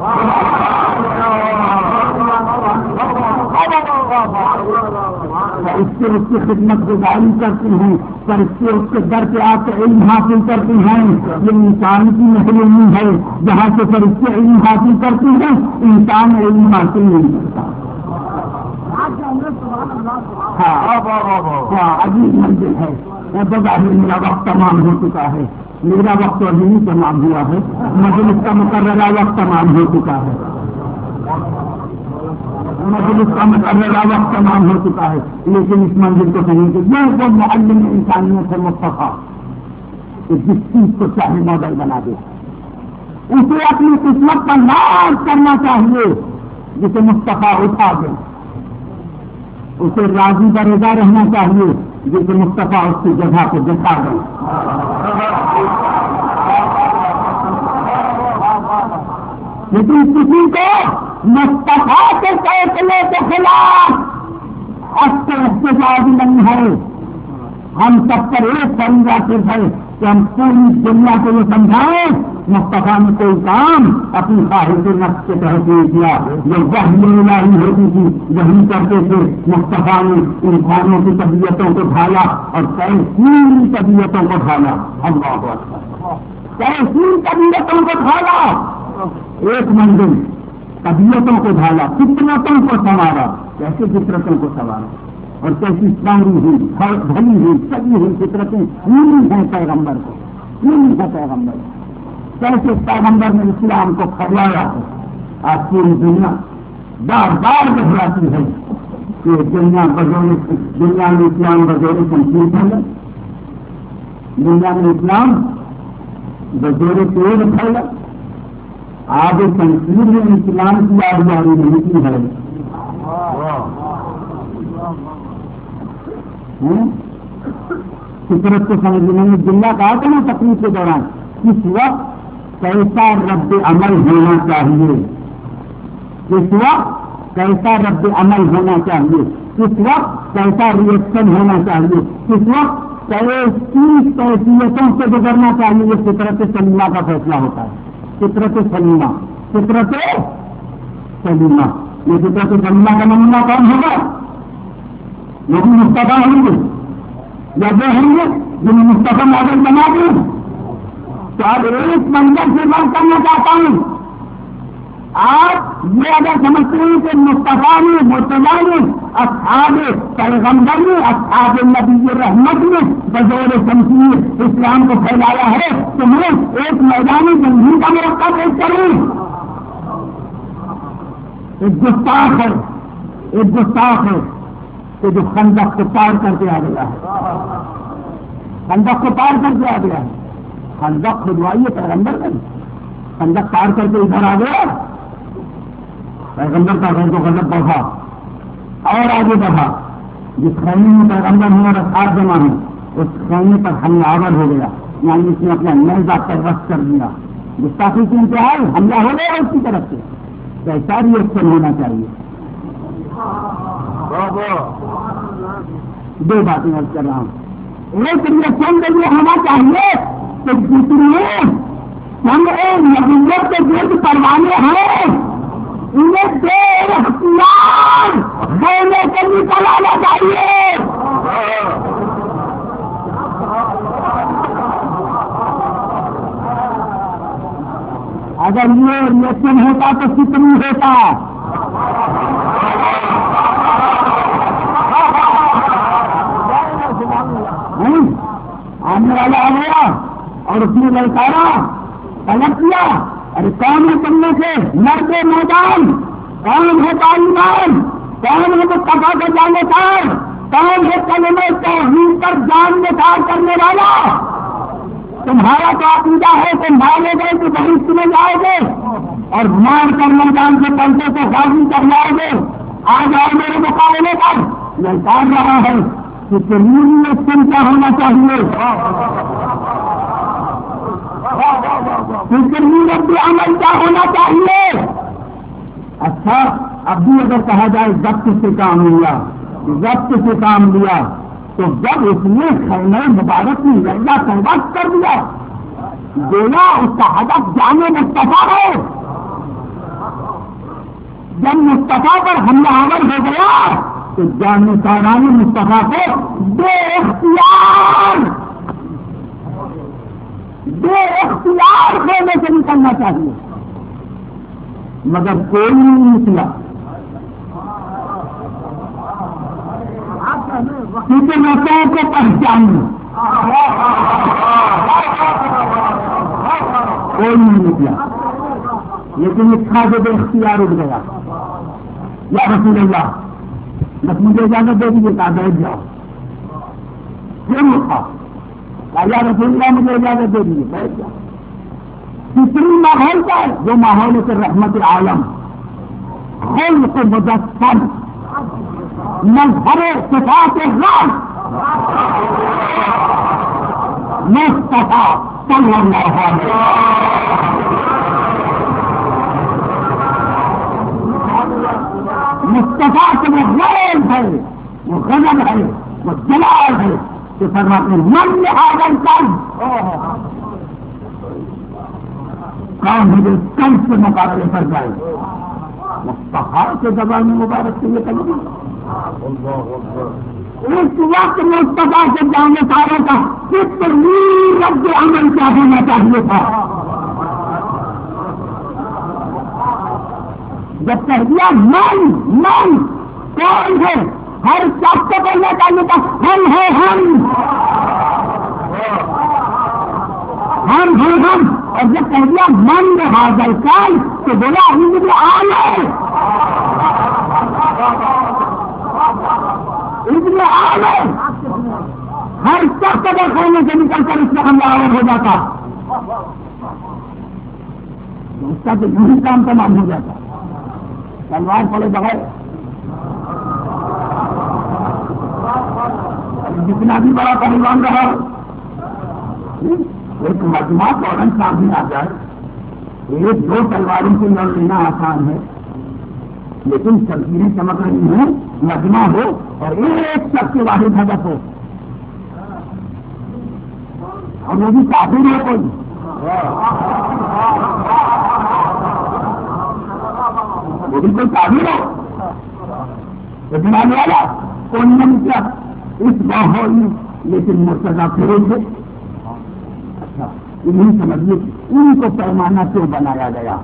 اس سے اس کی خدمت گزاری کرتے ہیں فرشتے اس کے در پہ آ کے علم حاصل کرتے ہیں. یہ انسان کی محرومی ہے جہاں سے فرشتے علم حاصل کرتے ہیں انسان علم حاصل نہیں کرتا. ہاں عجیب منزل ہے. بظاہر میرا وقت تمام ہو چکا ہے میرا وقت ابھی نہیں تمام ہوا ہے مجلس کا مقررہ وقت تمام ہو چکا ہے. مجلس کا مقررہ وقت تمام ہو چکا ہے، لیکن اس منزل کو کہیں کہ یہ وہ معلم انسانیت ہے مصطفیٰ کہ جس چیز کو چاہے ماڈل بنا دے، اسے اپنی قسمت پر ناز کرنا چاہیے جسے مصطفیٰ اٹھا دے، اسے راضی برضا رہنا چاہیے جسے مصطفیٰ اس کی جگہ پہ دکھا دے۔ لیکن کسی کو مصطفیٰ کے فیصلے کے خلاف حق احتجاج نہیں ہے۔ ہم سب پر ایک فریضہ صرف ہے کہ ہم پوری دنیا کو یہ سمجھائیں مصطفیٰ نے کوئی کام اپنی خواہش نفس کے تحت نہیں کیا، جو وحی الہی ہوتی تھی وہی کرتے تھے۔ مصطفیٰ نے انسانوں کی طبیعتوں کو ڈھالا اور تحسین طبیعتوں کو ڈھالا، اللہ اکبر، تحسین طبیعتوں کو ڈھالا، ایک منزل طبیعتوں کو ڈھالا، فطرتوں کو سنوارا، کیسے فطرتوں کو سنوارا اور کیسی ساری ہوئی بھلی ہوئی سبھی ہوئی فطرتیں ملی ہیں پیغمبر کو، ملی ہے پیغمبر، کیسے پیغمبر نے اسلام کو پھیلایا ہے۔ آج پوری دنیا بار بار دہراتی ہے کہ دنیا بزور دنیا میں اسلام بزور تنقید ہے، دنیا میں اسلام بزور تیز پھیلا، آج تنقید میں اسلام کی آبیاری نہیں کی ہے۔ فطرت کو سمجھنے میں دنیا کہا تھا نا تقریب کے دوران، کس وقت کیسا رد عمل ہونا چاہیے، کس وقت کیسا رد عمل ہونا چاہیے، کس وقت کیسا ریئیکشن ہونا چاہیے، کس وقت کیسی کیفیتوں سے گزرنا چاہیے، یہ فطرت سلیمہ کا فیصلہ ہوتا ہے۔ فطرت سلیمہ، فطرت سلیمہ، یہ فطرت سلیمہ کا نمونہ کون ہوگا؟ یہی مصطفیٰ ہوں گے یا وہ ہوں گے جنہیں مصطفیٰ ماڈل بنا دیں؟ تو اب ایک منظر سے بات کرنا چاہتا ہوں، آپ یہ اگر سمجھتے ہیں کہ مصطفیٰ نے مرتضیٰ نے اصحاب پیغمبر نے اصحاب نبی رحمت نے بزور شمشیر اسلام کو پھیلایا ہے تو میں ایک میدان جنگی کا موقع پیش کروں؟ ایک گستاخ ہے، ایک گستاخ ہے کہ جو خندق کو پار کر کے آ گیا ہے، خندق کو پار کر کے آ گیا ہے، خندق کھدوائیے پیغمبر نے، خندق پار کر کے ادھر آ گیا، پیغمبر کا گھر کو غضب بڑھا اور آگے بڑھا، جس خیمے میں پیغمبر ہوں اور اصحاب جمع ہوں اس خیمے پر حملہ آور ہو گیا، یعنی اس نے اپنا نیزہ پرست کر دیا، گستاخی کی انتہائی حملہ ہو گیا اس کی طرف سے، کیسا ریئیکشن ہونا چاہیے؟ دو باتیں عرض کر رہا ہوں، ایک ریئیکشن کے لیے ہونا چاہیے کہ جتنے سمے نبوت کے گرد پروانے ہیں انہیں بے اختیار خیمے سے نکل آنا چاہیے۔ اگر یہ ریئیکشن ہوتا تو کتنی ہوتا؟ آنے والا آ گیا اور اس نے للکارا طلب کیا، ارے کون ہے کرنے سے مرد میدان، کون ہے طالبان، کون ہے مصطفیٰ کے جانے کار، کون ہے کلمہ توحید پر جان نثار کرنے والا؟ تمہارا تو عقیدہ ہے کہ مارے گئے تو بہت میں جاؤ گے اور مار کر میدان سے پلٹے کو غازی کر لاؤ گے، آ جاؤ میرے مقابلے پر، للکار رہا ہے کہ زمین میں سن کیا ہونا چاہیے، رد عمل کیا ہونا چاہیے؟ اچھا اب بھی اگر کہا جائے ضبط سے کام لیا، ضبط سے کام لیا تو جب اس نے خیمہ مبارک میں لڑنا تحفظ کر دیا، گویا اس کا ہدف جانے مصطفیٰ ہے، جب مصطفیٰ پر حملہ آور ہو گیا تو جان ساران مصطفیٰ کو بے اختیار بے اختیار خیمے سے نکلنا چاہیے، مگر کوئی نہیں نکلا، کیونکہ نسوں کو پہچاننا کوئی نہیں نکلا، لیکن اس کا جو بے اختیار اٹھ گیا، یا رسول اللہ بس مجھے اجازت دے دیجیے کہا بیٹھ جاؤ. پھر اٹھا کہا یا رسول اللہ مجھے اجازت دے دیجیے بیٹھ جاؤ. تیسری ماحول کا ہے جو ماحول سے رحمت عالم خلق مجسم مظہر صفات رب مصطفیٰ صلی اللہ علیہ مصطفیٰ سے وہ غیب ہے وہ غضب ہے وہ جلال ہے کہ فرماتے ہیں من آگل کل کام مجھے کل سے مقابلے پر جائے مصطفیٰ کے زبان مبارک سے یہ کلمہ اس وقت مصطفیٰ سے جانے سارے کا کتنی رد عمل کیا ہونا چاہیے تھا. جب کہہ دیا من من کون ہے ہر شخص کو بولنا چاہیے تھا ہم ہیں ہم ہم ہیں ہم. اور جب کہہ دیا من حاضر کال تو بولا مجھے آل ہے اتنے آل ہے ہر شخص اگر کھانے سے نکل کر اس میں حملہ آور ہو جاتا اس کا تو یہی کام تمام ہو جاتا. تلوار پڑے بغیر جتنا بھی بڑا پہلوان رہا ایک مجموعہ فوراً سامنے آ جائے ایک دو تلواروں سے لڑ لینا آسان ہے لیکن تبدیلی چمک رہی ہے مجمع ہو اور ایک سب کے واحد ہدف ہو اور وہ بھی کافی ہے کوئی وہ بھی کوئی کافی ہو تو دلانے والا کوئی نہیں کیا اس ماحول میں لیکن مرتضی پھریں گے. اچھا انہیں سمجھیے ان کو پیمانہ کیوں بنایا گیا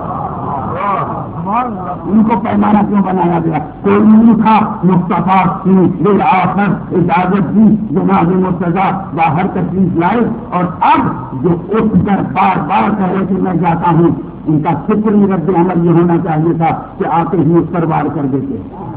ان کو پیمانہ کیوں بنایا گیا. کوئی نہیں تھا مصطفیٰ نے آخر اجازت دی جناب مرتضیٰ باہر تشریف لائے اور اب جو اٹھ کر بار بار کہہ رہے کہ میں جاتا ہوں ان کا فکر رد عمل یہ ہونا چاہیے تھا کہ آتے ہی اس پر وار کر دیتے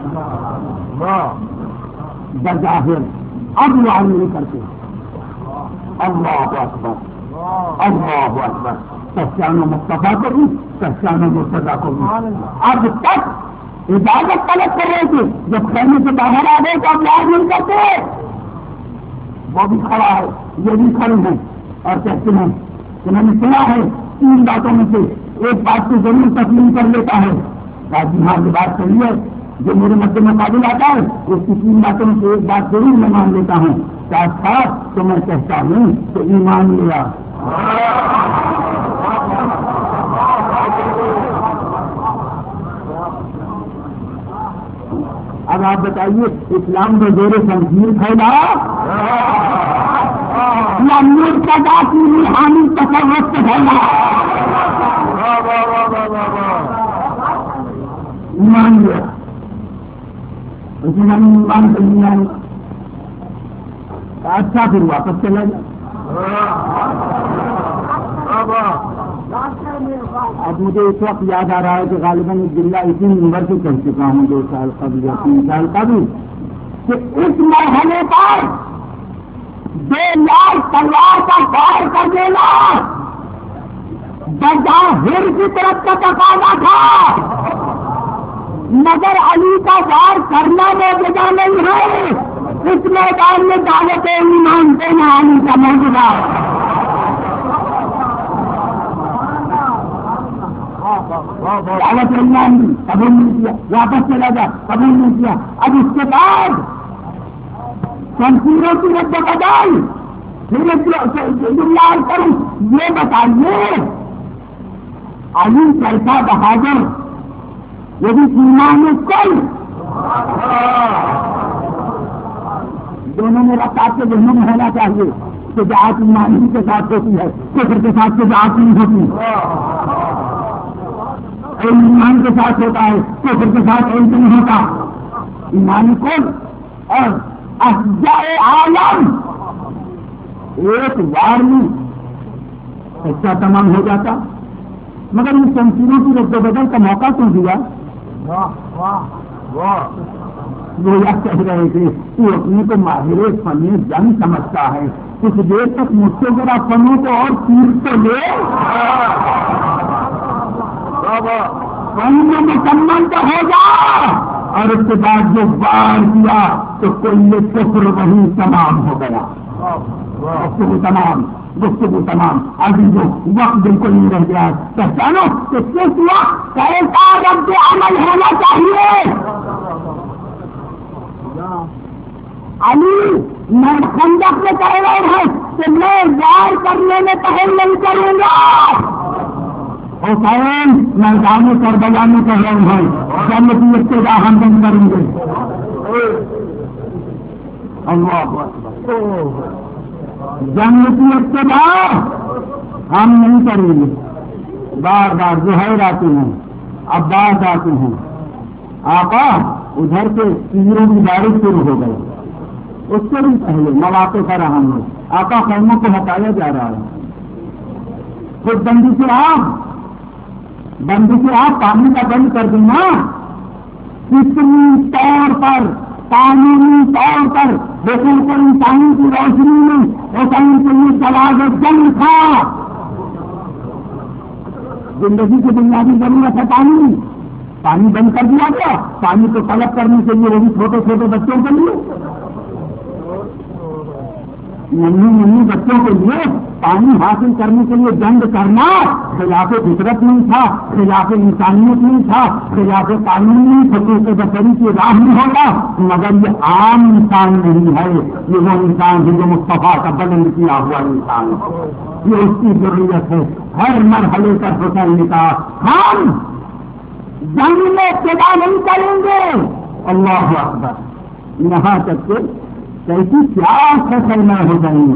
بظاہر اب وہ عمل نہیں کرتے. اللہ اکبر اللہ اکبر پہچانو مصطفیٰ کو بھی پہچانو مرتضیٰ کو بھی. اب تک اجازت طلب کر رہے تھے جب خیمے سے باہر آ گئے تو اب یاد نہیں کرتے. وہ بھی کھڑا ہے یہ بھی کھڑے ہیں اور کہتے ہیں کہ میں نے سنا ہے تین باتوں میں سے ایک بات کو ضرور تسلیم کر لیتا ہے. جی ہاں یہ بات صحیح ہے جو میرے مد مقابل آتا ہے اس کی تین باتوں میں سے ایک بات ضرور میں مان لیتا ہوں. کیا تھا تو میں کہتا ہوں تو ایمان لیا. اب آپ بتائیے اسلام کو زور تنظیم پھیلا یا مرتضیٰ کی روحانی تصرف سے پھیلا. ایمان لیا لیکن ہم ایمان کر لیا اچھا پھر واپس چلا جائے. اب مجھے اس وقت یاد آ رہا ہے کہ غالباً ایک جملہ اسی نمبر سے کہہ چکا ہوں دو سال قبل یا تین سال قبل کہ اس مرحلے پر بے لاکھ تلوار کا فائر کر دینا بظاہر کی طرف کا تقاضا تھا مگر علی کا وار کرنا وہ جگہ نہیں ہے. اس میدان میں دعوت ایمان دینا علی کا موجودہ دعوت ایمان قبول نہیں کیا واپس چلا جا قبول نہیں کیا. اب اس کے بعد شمشیروں کی رد بدل پھر کروں یہ بتائیے علی کیسا بہادر یدی ایمان کل دونوں میں رفتار کے ذہنوں میں ہونا چاہیے کہ جہاز ایمان ہی کے ساتھ ہوتی ہے کفر کے ساتھ سے جہاز نہیں ہوتی. ایمان کے ساتھ ہوتا ہے کفر کے ساتھ علم نہیں ہوتا. ایمان کل اور اشجاع عالم ایک وار میں ایسا تمام ہو جاتا مگر ان تنظیموں کی رد و بدل کا موقع کیوں دیا. وہ یہ کہہ رہے تھے تو اپنے کو ماہر فن جنگ سمجھتا ہے، کچھ دیر تک مجھ سے ذرا فنوں کو اور تیر تو لے، فن میں مکمل تو ہو جا، اور اس کے بعد جو وار کیا تو کوئی کفر وہی تمام ہو گیا، گفتگو تمام گفتگو تمام ابھی جو وقت بالکل نہیں رہ گیا، پہچانو کہ کس وقت کیسا رد عمل ہونا چاہیے۔ علی میں خندق میں کہہ رہے ہیں کہ میں وار کرنے میں پہل نہیں کروں گا، حسین میں گانے کر بجانے کہہ رہے ہیں، جنگ کی ابتدا ہم بند کریں گے۔ اللہ اکبر، جنگ کی ابتدا ہم نہیں کریں گے۔ بار بار زہیر آتے ہیں، عباس آتے ہیں، آقا ادھر سے تیروں کی بارش شروع ہو گئی، اس سے بھی پہلے مواقع کا رہا ہے، آقا خیموں کو ہٹایا جا رہا ہے، خود بندی سے آپ بندی سے آپ پانی کا بند کر دینا، کتنی طور پر قانونی طور پر حقوق انسانی کی روشنی میں حسین کے لیے جواز جنگ تھا۔ زندگی کی بنیادی ضرورت ہے پانی، پانی بند کر دیا گیا، پانی کو طلب کرنے کے لیے وہ بھی چھوٹے چھوٹے بچوں کے لیے، ننھی ننھی بچوں کے لیے پانی حاصل کرنے کے لیے جنگ کرنا خلاف فطرت نہیں تھا، خلاف انسانیت نہیں تھا، خلاف قانون نہیں، حقوق بشری کی راہ نہیں ہوگا، مگر یہ عام انسان نہیں ہے، یہ وہ انسان ہے جو مصطفیٰ کا بلند کیا ہوا انسان ہے، یہ اس کی ضرورت ہے۔ ہر مرحلے پر حسین نے کہا ہم جنگ میں ابتدا نہیں کریں گے، اللہ اکبر، یہاں تک کہ کیسی پیاس ہے سلمان حسین،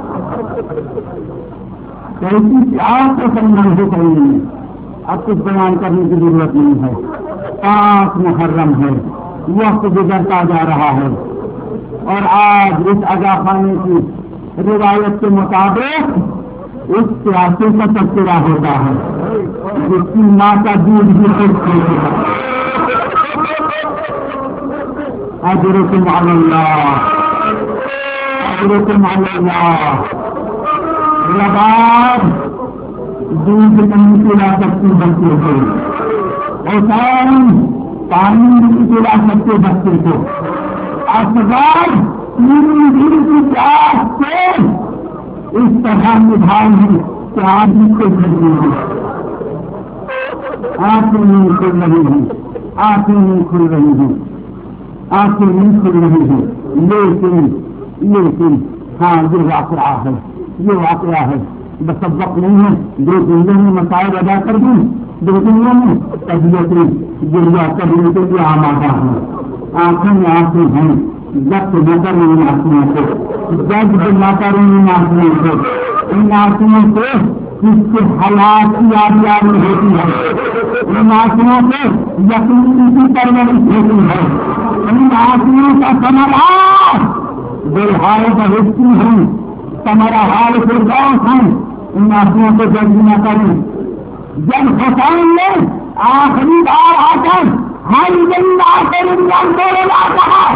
کیسی پیاس ہے سلمان حسین، اب کچھ بیان کرنے کی ضرورت نہیں ہے، پانچ محرم ہے، وقت گزرتا جا رہا ہے، اور آج اس آغا خانے کی روایت کے مطابق اس پیاسے کا تذکرہ ہوتا ہے جس کی ماں کا دودھ بھی اجرکم علی اللہ، اجرکم علی اللہ، لباب دودھ نہیں پلا سکتی بچے کو، حسین پانی نہیں پلا سکتے بچے کو، اصغر تین دن کی پیاس سے اس طرح نبھائی کہ آپ بھی کھل رہی ہیں، آنکھیں نہیں کھل رہی ہیں، آنکھیں نہیں کھل رہی ہیں، آنکھیں نہیں کھل رہی ہیں، لیکن لیکن ہاں یہ واقعہ ہے، یہ واقعہ ہے، بس سبق نہیں ہے، دو دنوں میں مسائل ادا کر دوں، دو دنوں میں طبیعتیں گریا کرنے کے لیے آمادہ ہیں، آنکھیں میں آنکھیں ہیں، جب نہ کریں ان آنکھوں کو، جب نہ کریں ان آنکھوں کو، ان آنکھوں سے کس کے حالات کی یاد یاری ہوتی ہے، ان آنکھوں سے یقینی کی پرورش ہوتی ہے، ان آنکھوں کا ثمرات بلحال بہتری ہیں، تمہارا حال فردوس ہیں، ان آنکھوں کو جلدی نہ کریں۔ جب حسین نے آخری بار آ کر ہم زندہ کر بولنا کہا،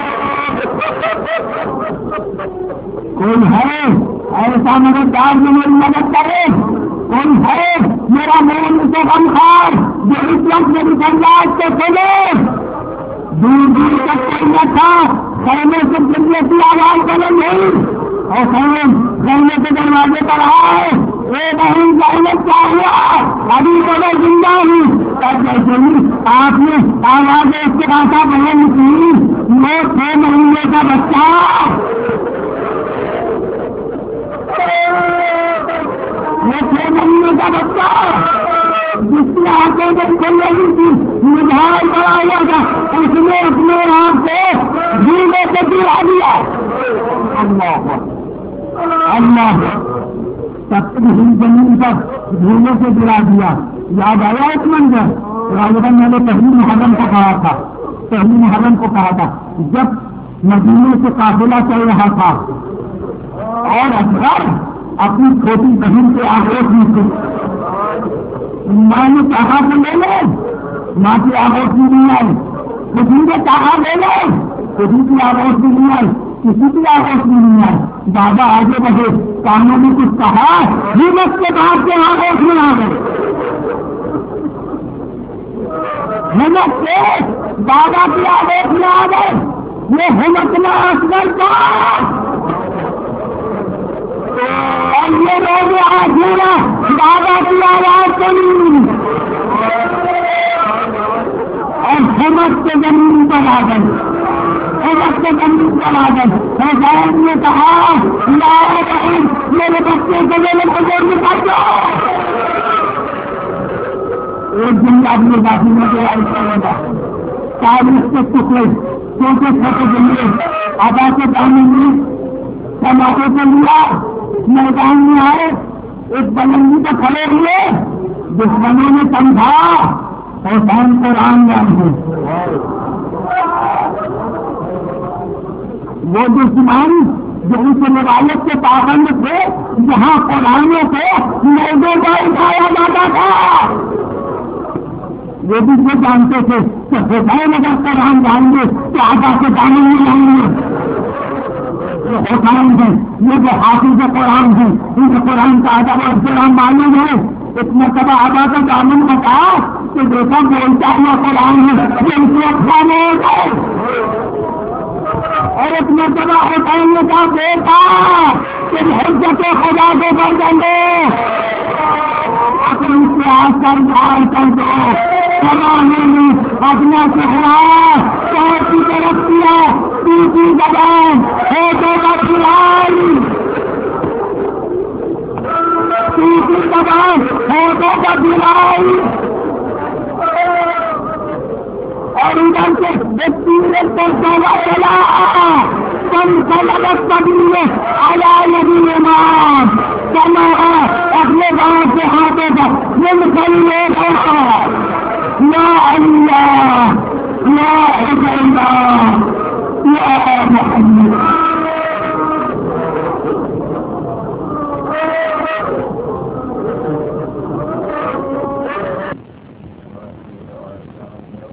کوئی ہے ایسا مددگار جو میری مدد کرے، کوئی ہے میرا مون کو غمخوار جو اس وقت میری فریاد کو سنے، دور دور تک کوئی نہ تھا، خیمے سے گرنے کی آواز بلند ہوئی، حسین خیمے کے دروازے پر آئے، اے بہن جہنت کیا ہوا، ابھی تو میں زندہ ہوں، آپ نے آواز استغاثہ بلند کی، میں چھ مہینے کا بچہ، میں چھ مہینے کا بچہ جس کی آنکھوں میں کھل رہی تھی، مجھائی بڑا ہوا تھا، اس نے اپنے آپ سے جھیلے سے گرا دیا، اللہ اللہ تب تک زمین پر جھیلے سے گرا دیا۔ یاد آیا ایک منظر، غالباً میں نے پہلی محرم کو کہا تھا، پہلی محرم کو کہا تھا جب مدینے سے قافلہ چل رہا تھا اور اصغر اپنی چھوٹی بہن کے آگے میں تھے، میں نے کہا کہ میں نے ماں کی آگوش بھی نہیں آئی، کسی نے کہا لے لو، کسی کی آگوش بھی نہیں آئی، کسی کی آگوش بھی نہیں آئی. دادا آگے بڑھے، کانوں نے کچھ کہا، ہمت کے بعد کے آگوش میں آ گئے. ہمت سے دادا کی آگوش میں آ گئے. یہ ہمت نہ اصغر کا اور یہ لوگ آج جھولا دادا کی آواز سنی اور ہمت کے زمین پر آ گئے. ہمت کے زمین پر آ گئے. حسین نے کہا لاؤ بہن میرے بچے کو میرے بزرگ کر دو. ایک دن اپنے باقی میں جو آئی کرے گا تاریخ کے ٹکڑے چھوٹے چھوٹے جملے آبا کے پانی میں سماجوں کو لیا میدان میں آئے، ایک بلندی پہ کھڑے ہوئے. دشمنوں نے سمجھا حسین قرآن جانتے، وہ دشمن جو اس روایت کے پابند تھے جہاں قرآنوں کو لوگوں کا اٹھایا جاتا تھا، وہ بھی یہ جانتے تھے کہ حسین اگر قرآن جائیں گے تو آبا کے جانے نہیں جائیں گے. حسین ہیں یہ جو حافظ قرآن ہیں، ان کو قرآن کا ادب اور احترام معلوم ہے. ایک مرتبہ آبا کا دامن بتا کہ دیکھا بولتا ہوا قرآن ہے یہ اس وقت کھانے ہو گئے. اور ایک مرتبہ حسین نے کہا بیٹا کہ حجت خدا کو کر دیں گے اپنی پیاس کر بھال کر دو. زمانے میں اپنا چہرہ چار کی طرف کیا تیسری زبان ہوٹوں کا کھلائی، تیسری زبان ہوٹوں کا کھلائی اور ادھر سے تیرے پر چلا چلا کم سے لگت کبھی آیا